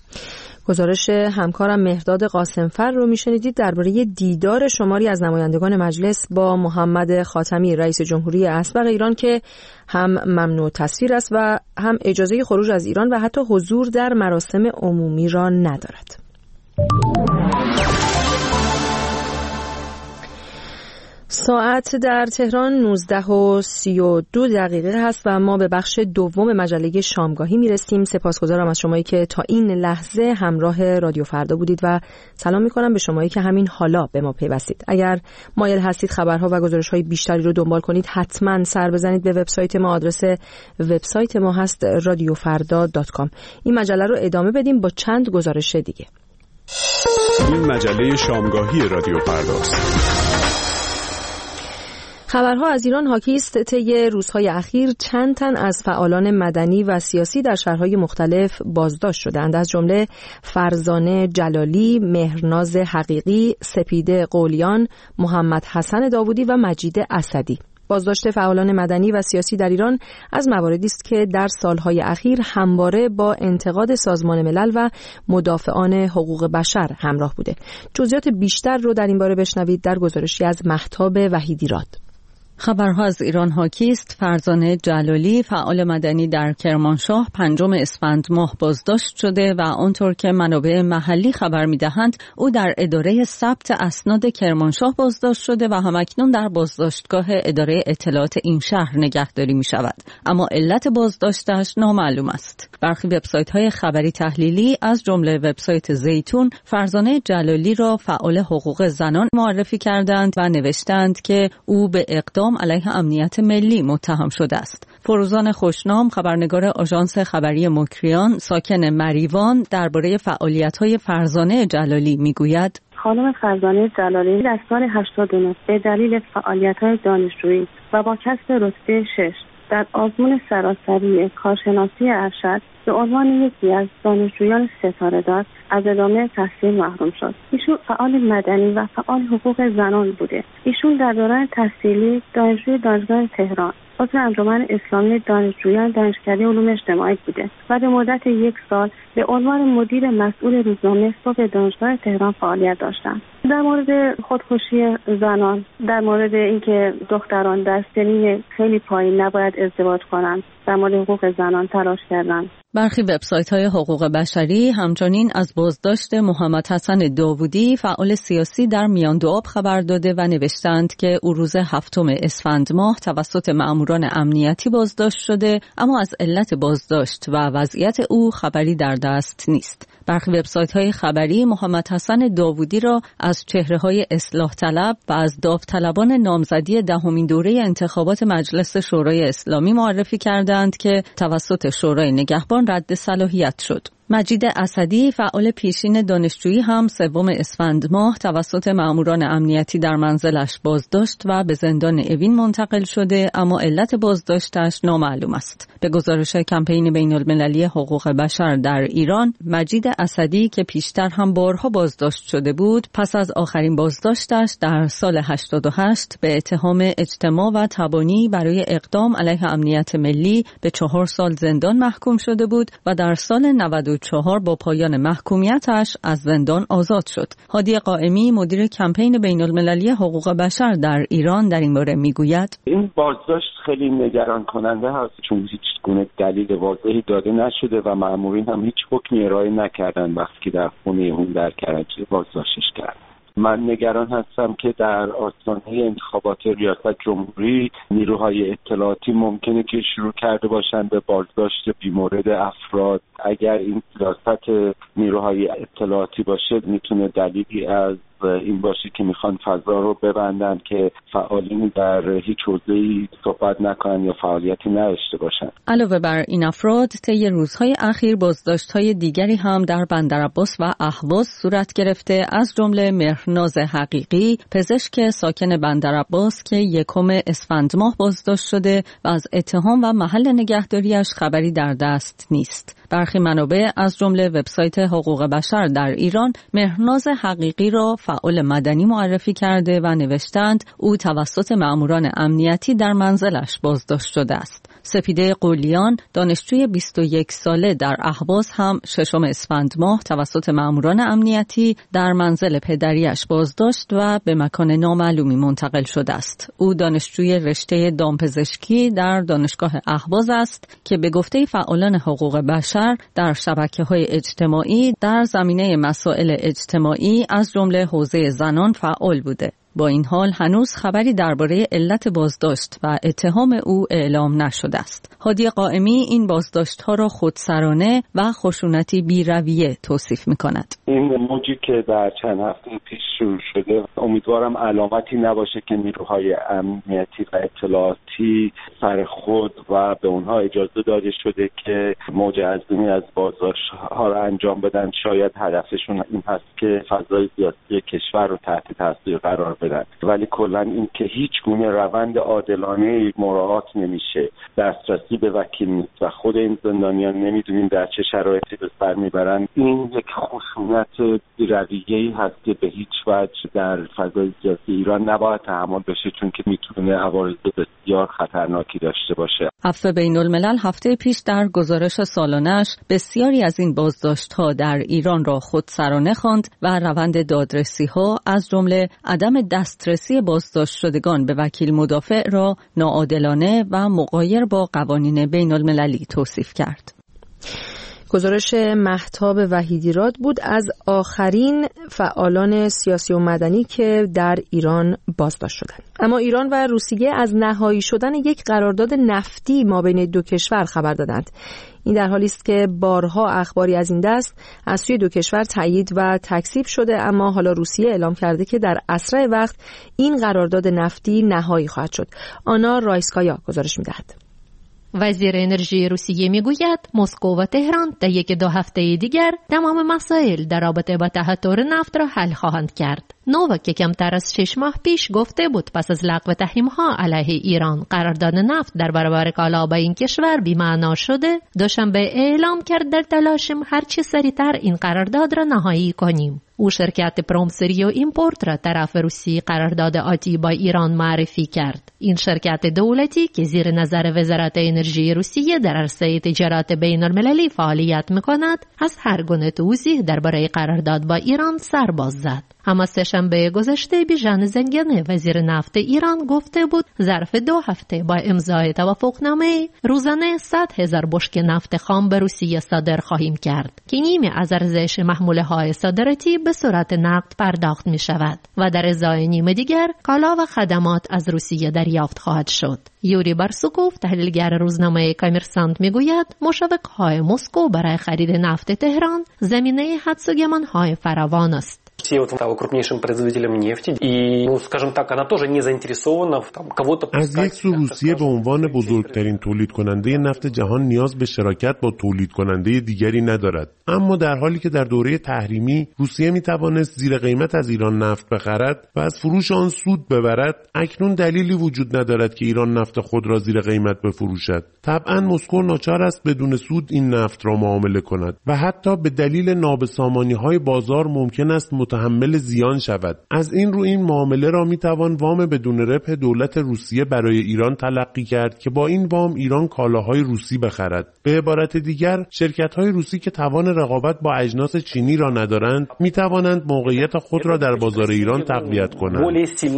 گزارش همکارم مهرداد قاسمفر رو میشنیدید درباره دیدار شماری از نمایندگان مجلس با محمد خاتمی رئیس جمهوری اسبق ایران که هم ممنوع تصویر است و هم اجازه خروج از ایران و حتی حضور در مراسم عمومی را ندارد. ساعت در تهران 19:32 هست و ما به بخش دوم مجله شامگاهی میرسیم. سپاسگزارم از شمایی که تا این لحظه همراه رادیو فردا بودید و سلام میکنم به شمایی که همین حالا به ما پیوستید. اگر مایل هستید خبرها و گزارش‌های بیشتری رو دنبال کنید حتما سر بزنید به وبسایت ما. آدرس وبسایت ما هست radiofarda.com. این مجله رو ادامه بدیم با چند گزارش دیگه. این مجله شامگاهی رادیو فرداست. خبرها از ایران حاکی است طی روزهای اخیر چند تن از فعالان مدنی و سیاسی در شهرهای مختلف بازداشت شدند، از جمله فرزانه جلالی، مهرناز حقیقی، سپیده قلیان، محمد حسن داوودی و مجید اسدی. بازداشت فعالان مدنی و سیاسی در ایران از مواردی است که در سالهای اخیر همواره با انتقاد سازمان ملل و مدافعان حقوق بشر همراه بوده. جزئیات بیشتر رو در این باره بشنوید در گزارشی از مهتاب وحیدیراد. خبرها از ایران حاکی است. فرزانه جلالی، فعال مدنی در کرمانشاه، 5 اسفند ماه بازداشت شده و آنطور که منابع محلی خبر می‌دهند او در اداره ثبت اسناد کرمانشاه بازداشت شده و همکنون در بازداشتگاه اداره اطلاعات این شهر نگهداری می‌شود، اما علت بازداشتش نامعلوم است. برخی وبسایت‌های خبری تحلیلی از جمله وبسایت زیتون فرزانه جلالی را فعال حقوق زنان معرفی کردند و نوشتند که او به اقدام علیه امنیت ملی متهم شده است. فروزان خوشنام، خبرنگار آژانس خبری مکریان ساکن مریوان، درباره فعالیت‌های فرزانه جلالی میگوید: خانم فرزانه جلالی در سال 89 به دلیل فعالیت‌های دانشجویی و با کسب رتبه 6 در آزمون سراسری کارشناسی ارشد به عنوان یکی از دانشجویان ستاره‌دار از ادامه تحصیل محروم شد. ایشون فعال مدنی و فعال حقوق زنان بوده. ایشون در دوران تحصیلی دانشجوی دانشگاه تهران، عضو انجمن اسلامی دانشجویان دانشکده علوم اجتماعی بوده و به مدت 1 سال به عنوان مدیر مسئول روزنامه صبح دانشگاه تهران فعالیت داشتند. در مورد خودکشی زنان، در مورد اینکه دختران در سنین خیلی پایین نباید ازدواج کنند، در مورد حقوق زنان تلاش کردند. برخی وبسایت‌های حقوق بشری همچنین از بازداشت محمد حسن داوودی، فعال سیاسی در میان دو آب خبر داده و نوشتند که او روز 7 اسفند ماه توسط مأموران امنیتی بازداشت شده، اما از علت بازداشت و وضعیت او خبری در دست نیست. برخی وبسایت‌های خبری محمد حسن داوودی را از چهره‌های اصلاح طلب و از داوطلبان نامزدی 10مین دوره انتخابات مجلس شورای اسلامی معرفی کردند که توسط شورای نگهبان رد صلاحیت شد. مجید اسدی، فعال پیشین دانشجویی، هم 3 اسفند ماه توسط مأموران امنیتی در منزلش بازداشت و به زندان اوین منتقل شده، اما علت بازداشتش نامعلوم است. به گزارش کمپین بین‌المللی حقوق بشر در ایران، مجید اسدی که پیشتر هم بارها بازداشت شده بود، پس از آخرین بازداشتش در سال 88 به اتهام اجتماع و تبانی برای اقدام علیه امنیت ملی به 4 سال زندان محکوم شده بود و در سال 94 با پایان محکومیتش از زندان آزاد شد. هادی قائمی، مدیر کمپین بین‌المللی حقوق بشر در ایران، در این باره میگوید: این بازداشت خیلی نگران کننده هست، چون هیچ گونه دلیل واضحی داده نشده و مأمورین هم هیچ حکمی ارائه نکردن وقتی که در خونه اون در کرج بازداشتش کردن. من نگران هستم که در آستانه انتخابات ریاست جمهوری نیروهای اطلاعاتی ممکنه که شروع کرده باشن به بازداشت بیمورد افراد. اگر این سیاست نیروهای اطلاعاتی باشه، میتونه دلیلی از این باشه که میخوان فضا رو ببندن که فعالین در هیچ حوزه‌ای صحبت نکنن یا فعالیتی نداشته باشن. علاوه بر این افراد، طی روزهای اخیر بازداشت‌های دیگری هم در بندرعباس و اهواز صورت گرفته، از جمله مهرناز حقیقی، پزشک ساکن بندرعباس که 1 اسفند ماه بازداشت شده و از اتهام و محل نگهداریش خبری در دست نیست. برخی منابع از جمله وبسایت حقوق بشر در ایران مهرناز حقیقی را فعال مدنی معرفی کرده و نوشتند او توسط مأموران امنیتی در منزلش بازداشت شده است. سپیده قلیان، دانشجوی 21 ساله در اهواز، هم 6 اسفند ماه توسط مأموران امنیتی در منزل پدریش بازداشت و به مکان نامعلومی منتقل شده است. او دانشجوی رشته دامپزشکی در دانشگاه اهواز است که به گفته فعالان حقوق بشر در شبکه‌های اجتماعی در زمینه مسائل اجتماعی از جمله حوزه زنان فعال بوده. با این حال هنوز خبری درباره علت بازداشت و اتهام او اعلام نشده است. هادی قائمی این بازداشت‌ها را خودسرانه و خشونتی بی‌رویه توصیف می‌کند. این موجی که در چند هفته پیش شروع شده، امیدوارم علامتی نباشه که نیروهای امنیتی و اطلاعاتی سر خود و به اونها اجازه داده شده که موج عظیمی از بازداشت‌ها را انجام بدن. شاید هدفشون این هست که فضای سیاسی کشور رو تحت تاثیر قرار بدن. ولی کلا این که هیچ گونه روند عادلانه مراعات نمیشه، دسترسی به وکیل نیست و خود این زندانیان نمیدونیم در چه شرایطی به سر میبرن، این یک خشونت رویه‌ای هست که به هیچ وجه در فضای سیاسی ایران نباید تحمل بشه، چون که میتونه عوارض بسیار خطرناکی داشته باشه. عفو بین‌الملل هفته پیش در گزارش سالانه‌اش بسیاری از این بازداشت‌ها در ایران را خودسرانه خواند و روند دادرسی‌ها از جمله عدم دسترسی بازداشت شدگان به وکیل مدافع را ناعادلانه و مغایر با قوانین بین‌المللی توصیف کرد. گزارش مهتاب وحیدیراد بود از آخرین فعالان سیاسی و مدنی که در ایران بازداشت شدند. اما ایران و روسیه از نهایی شدن یک قرارداد نفتی مابین دو کشور خبر دادند. این در حالی است که بارها اخباری از این دست از سوی دو کشور تایید و تکذیب شده، اما حالا روسیه اعلام کرده که در اسرع وقت این قرارداد نفتی نهایی خواهد شد. آنا رایسکایا گزارش می‌دهد. وزیر انرژی روسیه میگوید مسکو و تهران در 1-2 هفته دیگر تمام مسائل در رابطه با ته‌دور نفت را حل خواهند کرد. نوواک که کمتر از 6 ماه پیش گفته بود پس از لغو تحریم‌ها علیه ایران قرارداد نفت در برابر کالا با این کشور بی‌معنا شده، دوشنبه اعلام کرد در تلاشیم هرچه سریعتر این قرارداد را نهایی کنیم. او شرکت پرومسری و ایمپورت را طرف روسی قرارداد آتی با ایران معرفی کرد. این شرکت دولتی که زیر نظر وزارت انرژی روسیه در عرصه تجارت بین‌المللی فعالیت می‌کند، از هر گونه توضیح درباره قرارداد با ایران سر باز زد. اما سه‌شنبه گذشته بیژن زنگنه وزیر نفت ایران گفته بود ظرف 2 هفته با امضای توافقنامه روزانه 100,000 بشکه نفت خام به روسیه صادر خواهیم کرد که نیمی از ارزش محموله‌های صادراتی به صورت نقد پرداخت می شود و در ازای نیم دیگر کالا و خدمات از روسیه دریافت خواهد شد. یوری بارسوکوف تحلیلگر روزنامه کامرسانت میگوید مشوق‌های مسکو برای خرید نفت تهران زمینه حدس و گمان‌های فراوان است. از یک سو روسیه به عنوان بزرگترین تولید کننده نفت جهان نیاز به شراکت با تولید کننده دیگری ندارد، اما در حالی که در دوره تحریمی روسیه می توانست زیر قیمت از ایران نفت بخرد و از فروش آن سود ببرد، اکنون دلیلی وجود ندارد که ایران نفت خود را زیر قیمت بفروشد. طبعا مسکو ناچار است بدون سود این نفت را معامله کند و حتی به دلیل نابسامانی‌های بازار ممکن است متحمل زیان شود. از این رو این معامله را میتوان وام بدون ربح دولت روسیه برای ایران تلقی کرد که با این وام ایران کالاهای روسی بخرد. به عبارت دیگر شرکت‌های روسی که توان رقابت با اجناس چینی را ندارند میتوانند موقعیت خود را در بازار ایران تقویت کنند.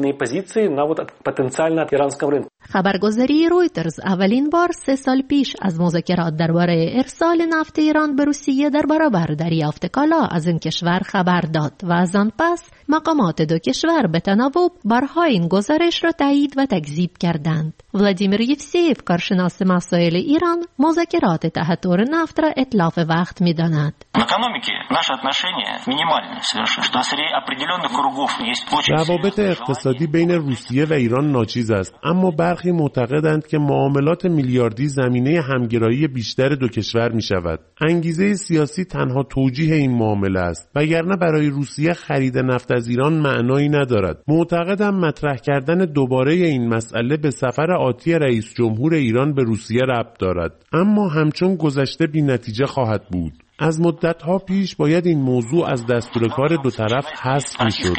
خبرگزاری رویترز اولین بار 3 سال پیش از مذاکرات درباره ارسال نفت ایران به روسیه در برابر دریافت کالا از این کشور خبر داد و از آن پس مقامات دو کشور به تناوب بارها این گزارش را تایید و تکذیب کردند. ولادیمیر یفسیف کارشناس مسائل ایران مذاکرات ته‌دور نفت را اتلاف وقت می‌داند. روابط اقتصادی بین روسیه و ایران ناچیز است، اما برخی معتقدند که معاملات میلیاردی زمینه همگرایی بیشتر دو کشور می شود. انگیزه سیاسی تنها توجیه این معامله است، وگرنه برای روسیه خرید نفت از ایران معنایی ندارد. معتقدم مطرح کردن دوباره این مسئله به سفر آتی رئیس جمهور ایران به روسیه ربط دارد، اما همچون گذشته بی نتیجه خواهد بود. از مدت‌ها پیش باید این موضوع از دستور کار دو طرف حذف می‌شد.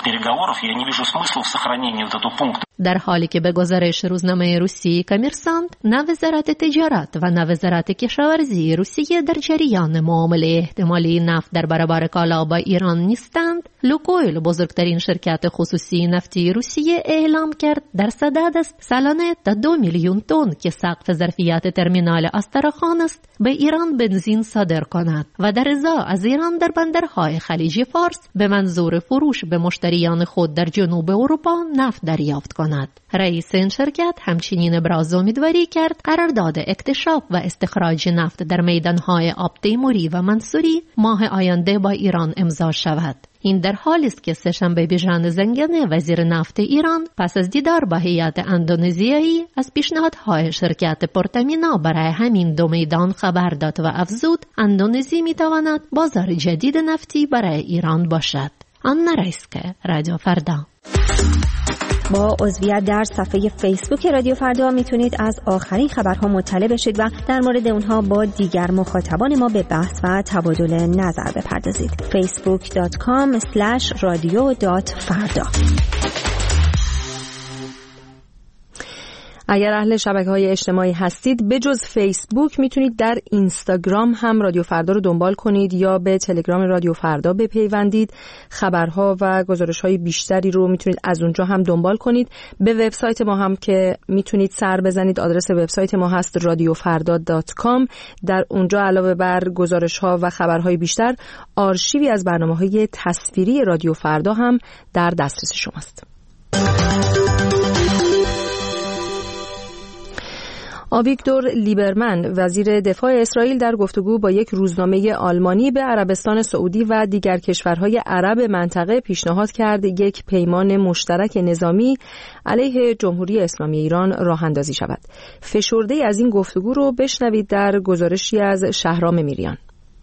در حالی که به گزارش روزنامه روسی کامرسانت، نه وزارت تجارت و نه وزارت کشاورزی روسیه در جریان معامله احتمالی نفت در برابر کالا با ایران نیستند، لوکویل بزرگترین شرکت خصوصی نفتی روسیه اعلام کرد در صدد است سالانه تا 2 میلیون تن که سقف ظرفیت ترمینال آستراخان است به ایران بنزین صادر کند و در ازا از ایران در بندرهای خلیج فارس به منظور فروش به مشتریان خود در جنوب اروپا نفت دریافت کند. رئیس این شرکت همچنین ابراز امیدواری کرد قرارداد اکتشاف و استخراج نفت در میدانهای آب تیموری و منصوری ماه آینده با ایران امضا شود. این در حالی است که سه‌شنبه بیژن زنگنه وزیر نفت ایران پس از دیدار با هیئت اندونزیایی از پیشنهادهای شرکت پورتامینا برای همین دو میدان خبر داد و افزود اندونزی میتواند بازار جدید نفتی برای ایران باشد. آنا رایسکایا، رادیو فردا. با عضویت در صفحه فیسبوک رادیو فردا میتونید از آخرین خبرها مطلع بشید و در مورد اونها با دیگر مخاطبان ما به بحث و تبادل نظر بپردازید. facebook.com/radio.farda. اگر اهل شبکه‌های اجتماعی هستید به جز فیسبوک میتونید در اینستاگرام هم رادیو فردا رو دنبال کنید یا به تلگرام رادیو فردا بپیوندید. خبرها و گزارش‌های بیشتری رو میتونید از اونجا هم دنبال کنید. به وبسایت ما هم که میتونید سر بزنید. آدرس وبسایت ما هست radiofarda.com. در اونجا علاوه بر گزارش‌ها و خبرهای بیشتر، آرشیوی از برنامه‌های تصویری رادیو فردا هم در دسترس شماست. آویگدور لیبرمن وزیر دفاع اسرائیل در گفتگو با یک روزنامه آلمانی به عربستان سعودی و دیگر کشورهای عرب منطقه پیشنهاد کرد یک پیمان مشترک نظامی علیه جمهوری اسلامی ایران راه اندازی شود. فشرده از این گفتگو رو بشنوید در گزارشی از شهرام میریان.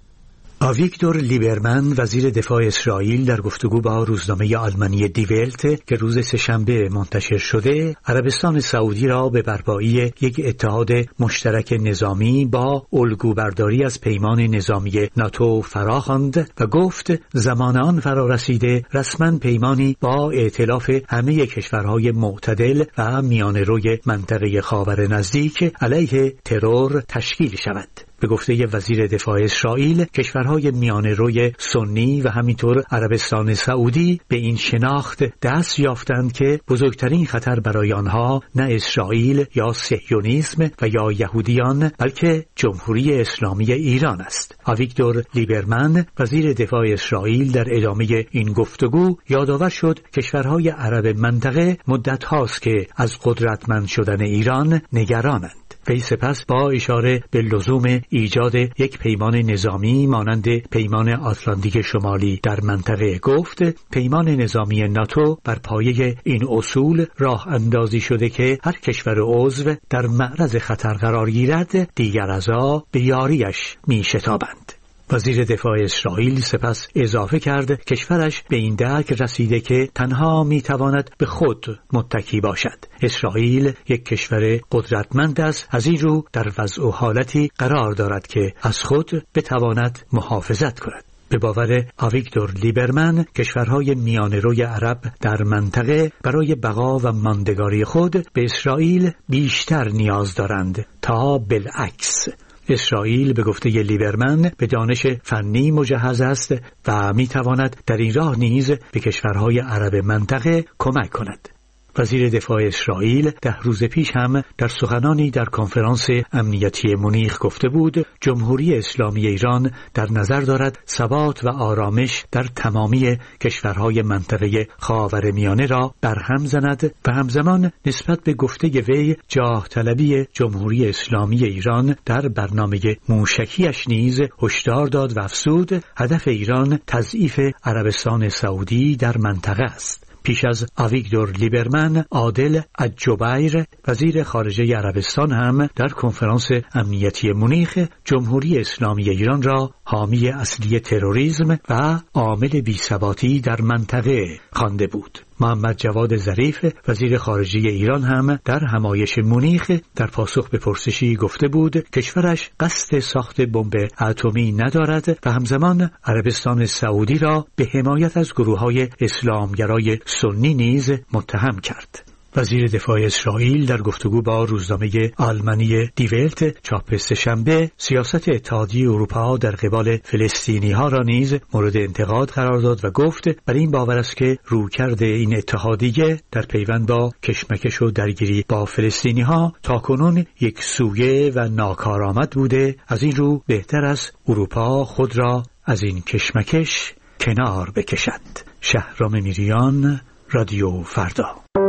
آویگدور لیبرمن وزیر دفاع اسرائیل در گفتگو با روزنامه آلمانی دی ولت که روز سه‌شنبه منتشر شده، عربستان سعودی را به برپایی یک اتحاد مشترک نظامی با الگوبرداری از پیمان نظامی ناتو فراخواند و گفت زمان آن فرا رسیده رسما پیمانی با ائتلاف همه کشورهای معتدل و میانه‌روی منطقه خاور نزدیک علیه ترور تشکیل شود. به گفته وزیر دفاع اسرائیل، کشورهای میانه‌روی سنی و همینطور عربستان سعودی به این شناخت دست یافتند که بزرگترین خطر برای آنها نه اسرائیل یا صهیونیسم و یا یهودیان بلکه جمهوری اسلامی ایران است. آویگدور لیبرمن وزیر دفاع اسرائیل در ادامه این گفتگو یادآور شد کشورهای عرب منطقه مدت هاست که از قدرتمند شدن ایران نگرانند. وی سپس با اشاره به لزوم ایجاد یک پیمان نظامی مانند پیمان آتلانتیک شمالی در منطقه گفت پیمان نظامی ناتو بر پایه این اصول راه اندازی شده که هر کشور عضو در معرض خطر قرار گیرد دیگر اعضا به یاریش می‌شتابند. وزیر دفاع اسرائیل سپس اضافه کرد کشورش به این درک رسیده که تنها میتواند به خود متکی باشد. اسرائیل یک کشور قدرتمند است، از این رو در وضع و حالتی قرار دارد که از خود بتواند محافظت کند. به باور آویگدور لیبرمن کشورهای میانه‌روی عرب در منطقه برای بقا و ماندگاری خود به اسرائیل بیشتر نیاز دارند تا بالعکس. اسرائیل به گفته لیبرمن به دانش فنی مجهز است و میتواند در این راه نیز به کشورهای عرب منطقه کمک کند. وزیر دفاع اسرائیل 10 روز پیش هم در سخنانی در کنفرانس امنیتی مونیخ گفته بود جمهوری اسلامی ایران در نظر دارد ثبات و آرامش در تمامی کشورهای منطقه خاورمیانه را برهم زند و همزمان نسبت به گفته وی جاه طلبی جمهوری اسلامی ایران در برنامه موشکیش نیز هشدار داد و افزود هدف ایران تضعیف عربستان سعودی در منطقه است. پیش از آویگدور لیبرمن، عادل الجبیر وزیر خارجه عربستان هم در کنفرانس امنیتی مونیخ جمهوری اسلامی ایران را حامی اصلی تروریسم و عامل بی‌ثباتی در منطقه خوانده بود. محمد جواد ظریف وزیر خارجه ایران هم در همایش مونیخ در پاسخ به پرسشی گفته بود کشورش قصد ساخت بمب اتمی ندارد و همزمان عربستان سعودی را به حمایت از گروه‌های اسلامگرای سنی نیز متهم کرد. وزیر دفاع اسرائیل در گفتگو با روزنامه آلمانی دی ولت چاپ سه‌شنبه سیاست اتحادیه اروپا در قبال فلسطینی‌ها را نیز مورد انتقاد قرار داد و گفت بر این باور است که رویکرد این اتحادیه در پیوند با کشمکش و درگیری با فلسطینی‌ها تاکنون یک سویه و ناکارآمد بوده، از این رو بهتر است اروپا خود را از این کشمکش کنار بکشد. شهرام میریان، رادیو فردا.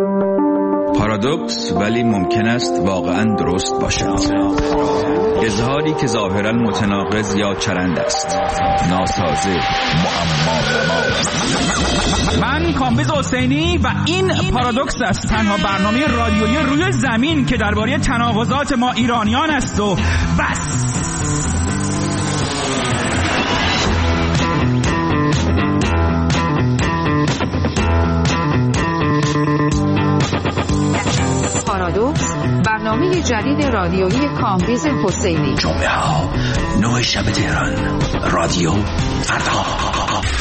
پارادوکس ولی ممکن است واقعا درست باشد. اظهاری که ظاهرا متناقض یا چرند است، ناسازه، معما. من کامبیز حسینی و این پارادوکس است، تنها برنامه رادیویی روی زمین که درباره تناقضات ما ایرانیان است و بس. برنامه جدید رادیویی کامبیز حسینی. جمعه ها 9 شب تهران. رادیو فردا.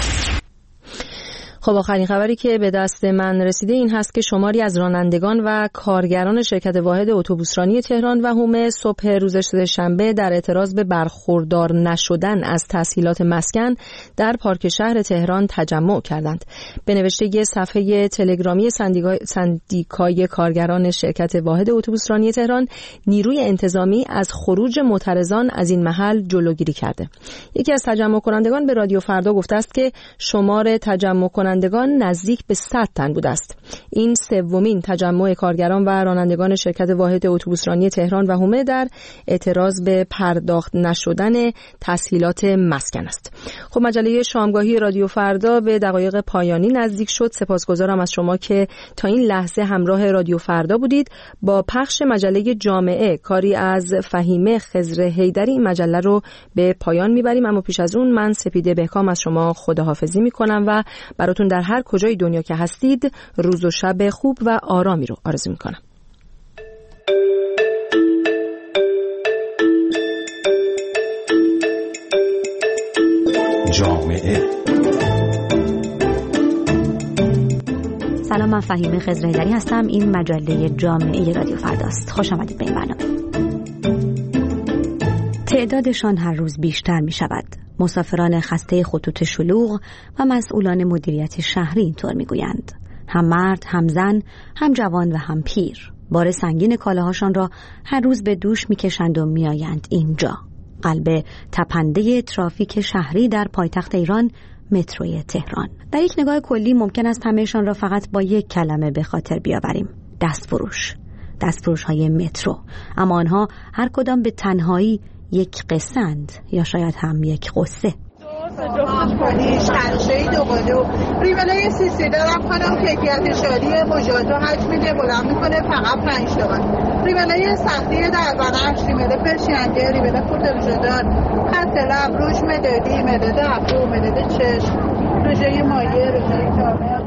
خب آخرین خبری که به دست من رسیده این هست که شماری از رانندگان و کارگران شرکت واحد اتوبوسرانی تهران و حومه صبح روز شنبه در اعتراض به برخوردار نشدن از تسهیلات مسکن در پارک شهر تهران تجمع کردند. به نوشته صفحه تلگرامی سندیکای کارگران شرکت واحد اتوبوسرانی تهران، نیروی انتظامی از خروج معترضان از این محل جلوگیری کرده. یکی از تجمع کنندگان به رادیو فردا گفته است که شمار تجمع کنندگان نزدیک به 100 تن بوده است. این سومین تجمع کارگران و رانندگان شرکت واحد اتوبوسرانی تهران و حومه در اعتراض به پرداخت نشدن تسهیلات مسکن است. خب مجله شامگاهی رادیو فردا به دقایق پایانی نزدیک شد. سپاسگزارم از شما که تا این لحظه همراه رادیو فردا بودید. با پخش مجله جامعه، کاری از فهیمه خضر حیدری، این مجله رو به پایان میبریم. اما پیش از اون من سپیده بهکام از شما خداحافظی میکنم و براتون در هر کجای دنیا که هستید روز و شب خوب و آرامی رو آرزو میکنم. جامعه. سلام، من فهیمه خضر حیدری هستم. این مجله جامعه رادیو فرداست. خوش آمدید به این برنامه. تعدادشان هر روز بیشتر می شود. مسافران خسته خطوط شلوغ و مسئولان مدیریت شهری اینطور میگویند. هم مرد، هم زن، هم جوان و هم پیر بار سنگین کالاهاشان را هر روز به دوش میکشند و میآیند اینجا، قلب تپنده ترافیک شهری در پایتخت ایران، متروی تهران. در یک نگاه کلی ممکن است همه‌شان را فقط با یک کلمه به خاطر بیاوریم: دستفروش های مترو. اما آنها هر کدام به تنهایی یک قصه‌اند یا شاید هم یک قصه. شرشه‌ای دوقلو ریولای سیسی دارم خانم، کیفیت شادی مجازو 8 میده بلند میکنه فقط 5 تومن. ریولای سختی در بنفش، ریول پرشنده، ریول پودرژدار، خط لب، روش مدادی، مداد ابرو، مداد چشم، رژه مایع، رژه کامل.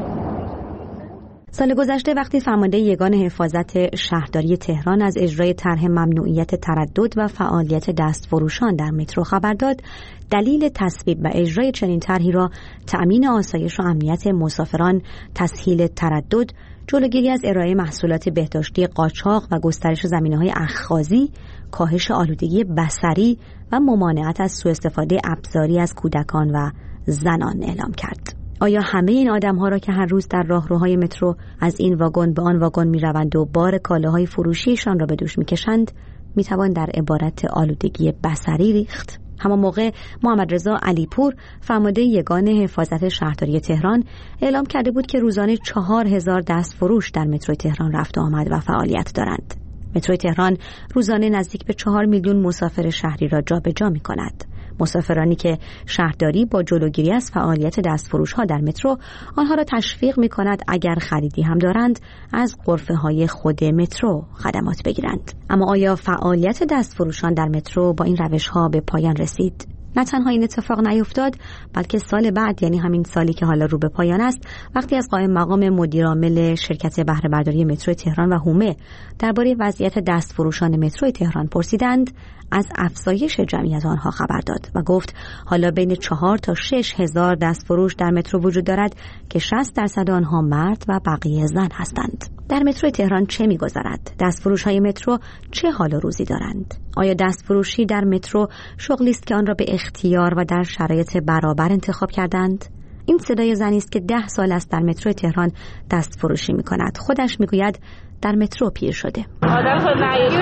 سال گذشته وقتی فرمانده یگان حفاظت شهرداری تهران از اجرای طرح ممنوعیت تردد و فعالیت دستفروشان در مترو خبر داد، دلیل تصویب و اجرای چنین طرحی را تأمین آسایش و امنیت مسافران، تسهیل تردد، جلوگیری از ارائه محصولات بهداشتی قاچاق و گسترش زمینه‌های اخخازی، کاهش آلودگی بصری و ممانعت از سوء استفاده ابزاری از کودکان و زنان اعلام کرد. آیا همه این آدم‌ها را که هر روز در راهروهای مترو از این واگن به آن واگن می‌روند و بار کالاهای فروشیشان را به دوش می‌کشند می‌توان در عبارت آلودگی بصری ریخت؟ همان موقع محمد رضا علیپور، فرمانده یگان حفاظت شهرداری تهران، اعلام کرده بود که روزانه 4000 دستفروش در مترو تهران رفت و آمد و فعالیت دارند. مترو تهران روزانه نزدیک به 4 میلیون مسافر شهری را جابجا می‌کند. مسافرانی که شهرداری با جلوگیری از فعالیت دستفروش‌ها در مترو آنها را تشویق می‌کند اگر خریدی هم دارند از غرفه‌های خود مترو خدمات بگیرند. اما آیا فعالیت دستفروشان در مترو با این روش‌ها به پایان رسید؟ نه تنها این اتفاق نیفتاد، بلکه سال بعد، یعنی همین سالی که حالا رو به پایان است، وقتی از قائم مقام مدیرعامل شرکت بهره برداری مترو تهران و حومه درباره وضعیت دستفروشان مترو تهران پرسیدند، از افزایش جمعیت آنها خبر داد و گفت حالا بین 4 تا 6 هزار دستفروش در مترو وجود دارد که 60% آنها مرد و بقیه زن هستند. در مترو تهران چه می‌گذرد؟ دستفروش‌های مترو چه حال و روزی دارند؟ آیا دستفروشی در مترو شغلی است که آن را به اختیار و در شرایط برابر انتخاب کردند؟ این صدای زنی است که 10 سال است در مترو تهران دستفروشی می‌کند. خودش می‌گوید در مترو پیر شده. آدم تا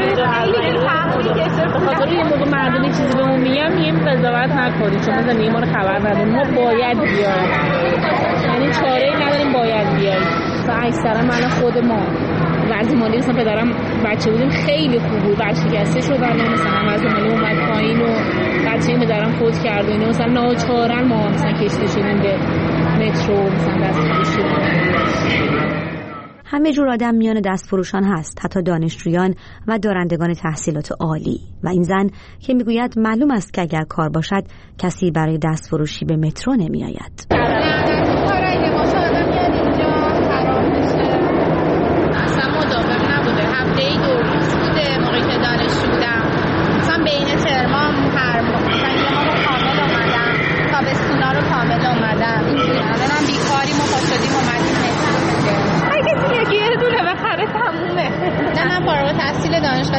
بخاطر یه موقع مردمی چیزی بهمون میگیم قضاوت نکنید چون زندگی ما رو خبر نداریم، ما باید بیایم، یعنی چاره‌ای نداریم، باید بیایم. و اکثرا من خود ما وضع مالی مثلا پدرم بچه بودیم خیلی خوب بود، ورشکسته شدن، مثلا وضع مالی اومد پایین و بچه پدرم فوت کرد و اینو مثلا ناچارن ما مثلا کشته شدیم به مترو مثلا دستفروشی. همه جور آدم میان دستفروشان هست، حتی دانشجویان و دارندگان تحصیلات عالی. و این زن که میگوید معلوم است که اگر کار باشد کسی برای دستفروشی به مترو نمی آید. کارهای لباس آدم میاد اینجا خراب میشه، اصلا مداوم نبوده، هفته‌ای 2 روز بوده، موقعی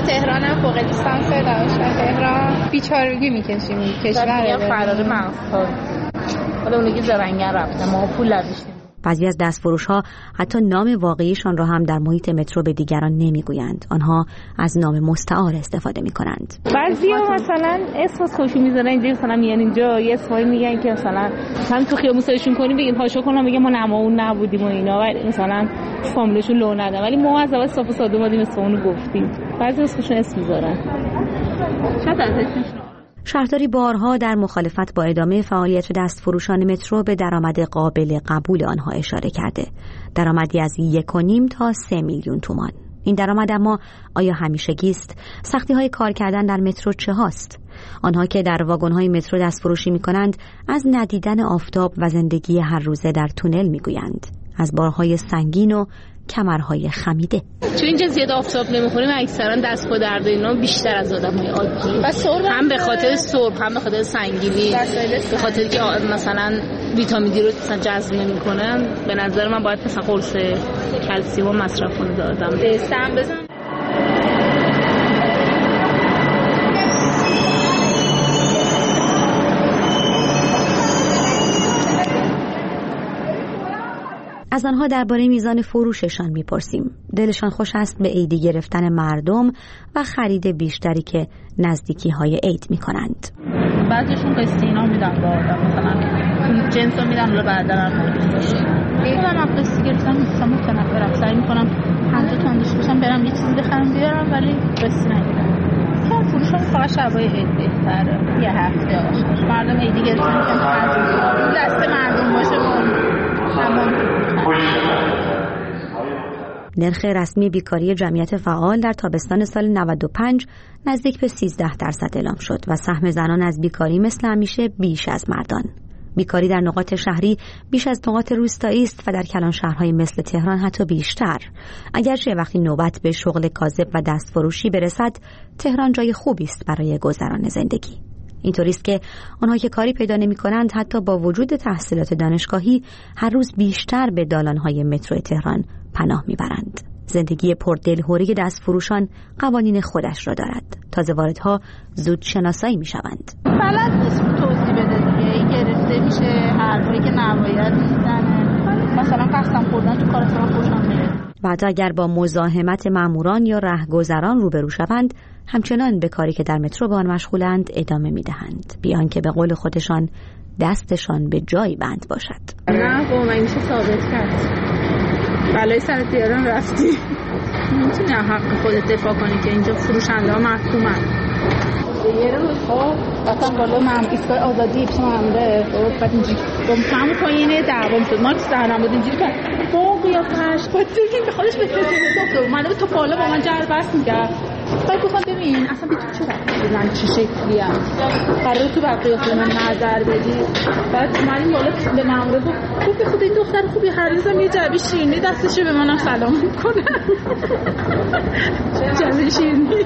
تهرانم فوق لیسانس دانشگاه تهران. بیچارگی میکشیم کشور فرار مغزها. حالا اونایی که زرنگن رفتن ما پول نداشتیم. بعضی از دستفروش‌ها حتی نام واقعیشان را هم در محیط مترو به دیگران نمیگویند. آنها از نام مستعار استفاده میکنند. بعضیا مثلا اسم خوشو میذارن اینجا، مثلا میان اینجا یه اسمی میگن که مثلا هم تو خیابون سرشون کنیم بگیم پاشو کنم بگم ما نماون نبودیم و اینا، و مثلا فامیلشون لو ندن، ولی ما از اول صاف و ساده اومدیم اسم اونو گفتیم. بعضی اسمشون اسم میذارن. شاید ازش شهرداری بارها در مخالفت با ادامه فعالیت دستفروشان مترو به درآمد قابل قبول آنها اشاره کرده. درآمدی از 1.5 تا 3 میلیون تومان. این درآمد اما آیا همیشگی است؟ سختی‌های کار کردن در مترو چه هاست؟ آنها که در واگن‌های مترو دستفروشی می‌کنند از ندیدن آفتاب و زندگی هر روزه در تونل می‌گویند. از بارهای سنگین و کمرهای خمیده. چون اینجا زیاد آفتاب نمیخوریم اکثرا دست پا درد اینا بیشتر از آدمای عادی. هم به خاطر سرب، هم به خاطر سنگینی، به خاطر که مثلا ویتامین دی رو مثلا جذب نمیکنن. به نظر من باید مثلا قرص کلسیم مصرف کنه دادم. سم بزن. از آنها درباره میزان فروششان میپرسیم. دلشان خوش است به عیدی گرفتن مردم و خرید بیشتری که نزدیکی های عید میکنند. بعضیشون قسطی اینا میدن با آدم، مثلا جنس رو میدن رو بعدا هم من قسطی گرفتم مثلا متنفرم، سعی میکنم 50 تومن داشته باشم برم یه چیزی بخرم بیارم، ولی قسطی نمیدن. کم فروشم فقط شبای عید بهتره، یه هفته آخر مردم عیدی گرفتن که خرید دست مردم باشه. نرخ رسمی بیکاری جمعیت فعال در تابستان سال 95 نزدیک به 13% اعلام شد و سهم زنان از بیکاری مثل همیشه بیش از مردان. بیکاری در نقاط شهری بیش از نقاط روستایی است و در کلان شهرهای مثل تهران حتی بیشتر. اگرچه وقتی نوبت به شغل کاذب و دستفروشی برسد، تهران جای خوبی است برای گذران زندگی. اینطوری است که آنها که کاری پیدا نمی‌کنند حتی با وجود تحصیلات دانشگاهی هر روز بیشتر به دالان‌های مترو تهران پناه می‌برند. زندگی پردلهوری دستفروشان قوانین خودش را دارد. تازه واردها زود شناسایی می‌شوند. بلد نیست توضیح بده دیگه، گرفته میشه حرفایی که نباید میزنه. مثلا قسم خوردن تو کار خودم خوشم میاد. بعد اگر با مزاحمت ماموران یا رهگذران روبرو شوند، همچنان به کاری که در مترو با آن مشغولند ادامه میدهند، بیان که به قول خودشان دستشان به جایی بند باشد. نه با من میشه ثابت کرد. بلای سر دیاران رفتی. نمیتونی حق خودت دفاع کنی که اینجا فروشنده ها محکومن. یه روز خب اصلا بالا من ایستگاه آزادی پیش ماموره، خب بعد اینجوری گفتم پایینه دعوام شد، ما تو سرم بود اینجوری که با قیافش با دیگه به خودش بتونه من تو بالا با من جر بس میگه. بعد گفتم ببین اصلا به تو چه رفتی، من چه شکلی ام قراره تو بقیه من نظر بدی. بعد اومدیم بالا به ماموره گفت به خدا این دختر خوبی، هر روزم یه جعبه شیرینی دستشه به منم سلام میکنه. جعبه شیرینی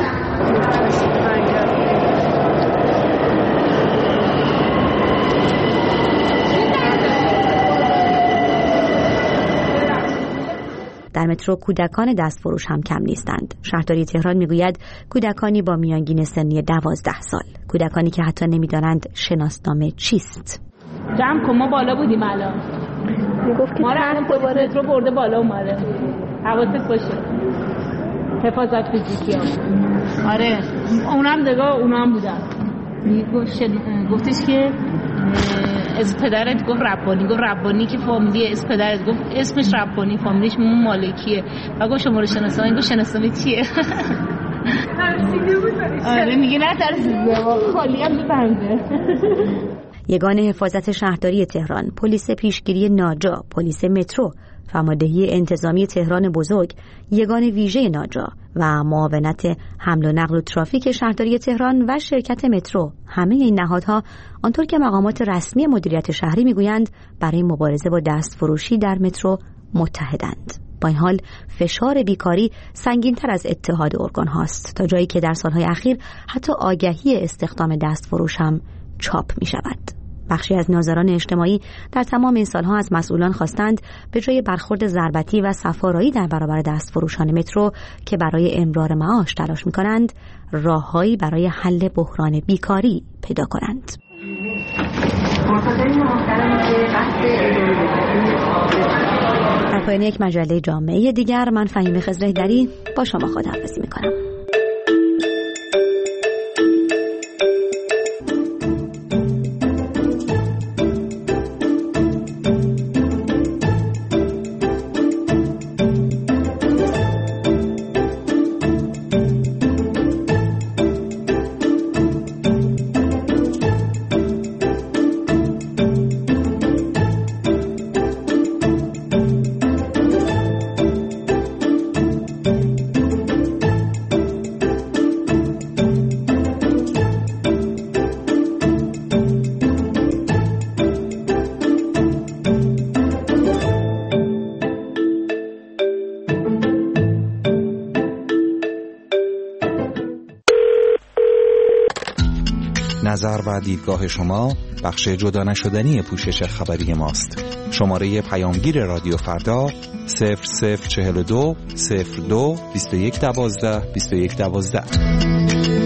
در مترو کودکان دستفروش هم کم نیستند. شهرداری تهران میگوید کودکانی با میانگین سنی 12 سال، کودکانی که حتی نمیدانند شناسنامه چیست. جمع کن ما بالا بودیم الان. میگفت که ما رو دوباره مترو برده بالا اومده. حواست باشه. حفاظت فیزیکی ها. آره اونم نگاه اونم بودن. گفتش که از پدرت گفت ربانی که فامیلی از پدرت گفت اسمش ربانی، فامیلیش مالکیه. و گفت شما رو شناسایی، گفت شناسنامه چیه؟ ترسیده بود. آره میگه نه ترسیده، خالی هم ببنده. یگان حفاظت شهرداری تهران، پلیس پیشگیری ناجا، پلیس مترو، فرماندهی انتظامی تهران بزرگ، یگان ویژه ناجا و معاونت حمل و نقل و ترافیک شهرداری تهران و شرکت مترو، همه این نهادها آنطور که مقامات رسمی مدیریت شهری میگویند برای مبارزه با دستفروشی در مترو متحدند. با این حال فشار بیکاری سنگین‌تر از اتحاد ارگان هاست، تا جایی که در سالهای اخیر حتی آگهی استخدام دستفروش هم چاپ می شود. بخشی از ناظران اجتماعی در تمام این سالها از مسئولان خواستند به جای برخورد ضربتی و صفارایی در برابر دستفروشان مترو که برای امرار معاش تلاش می‌کنند، راههایی برای حل بحران بیکاری پیدا کنند. در پایان یک مجله جامعه دیگر، من فهیمه خضره‌دری با شما خداحافظی می‌کنم. نظر و دیدگاه شما بخش جدا نشدنی پوشش خبری ماست. شماره پیامگیر رادیو فردا 0042 02 21 12 21 12.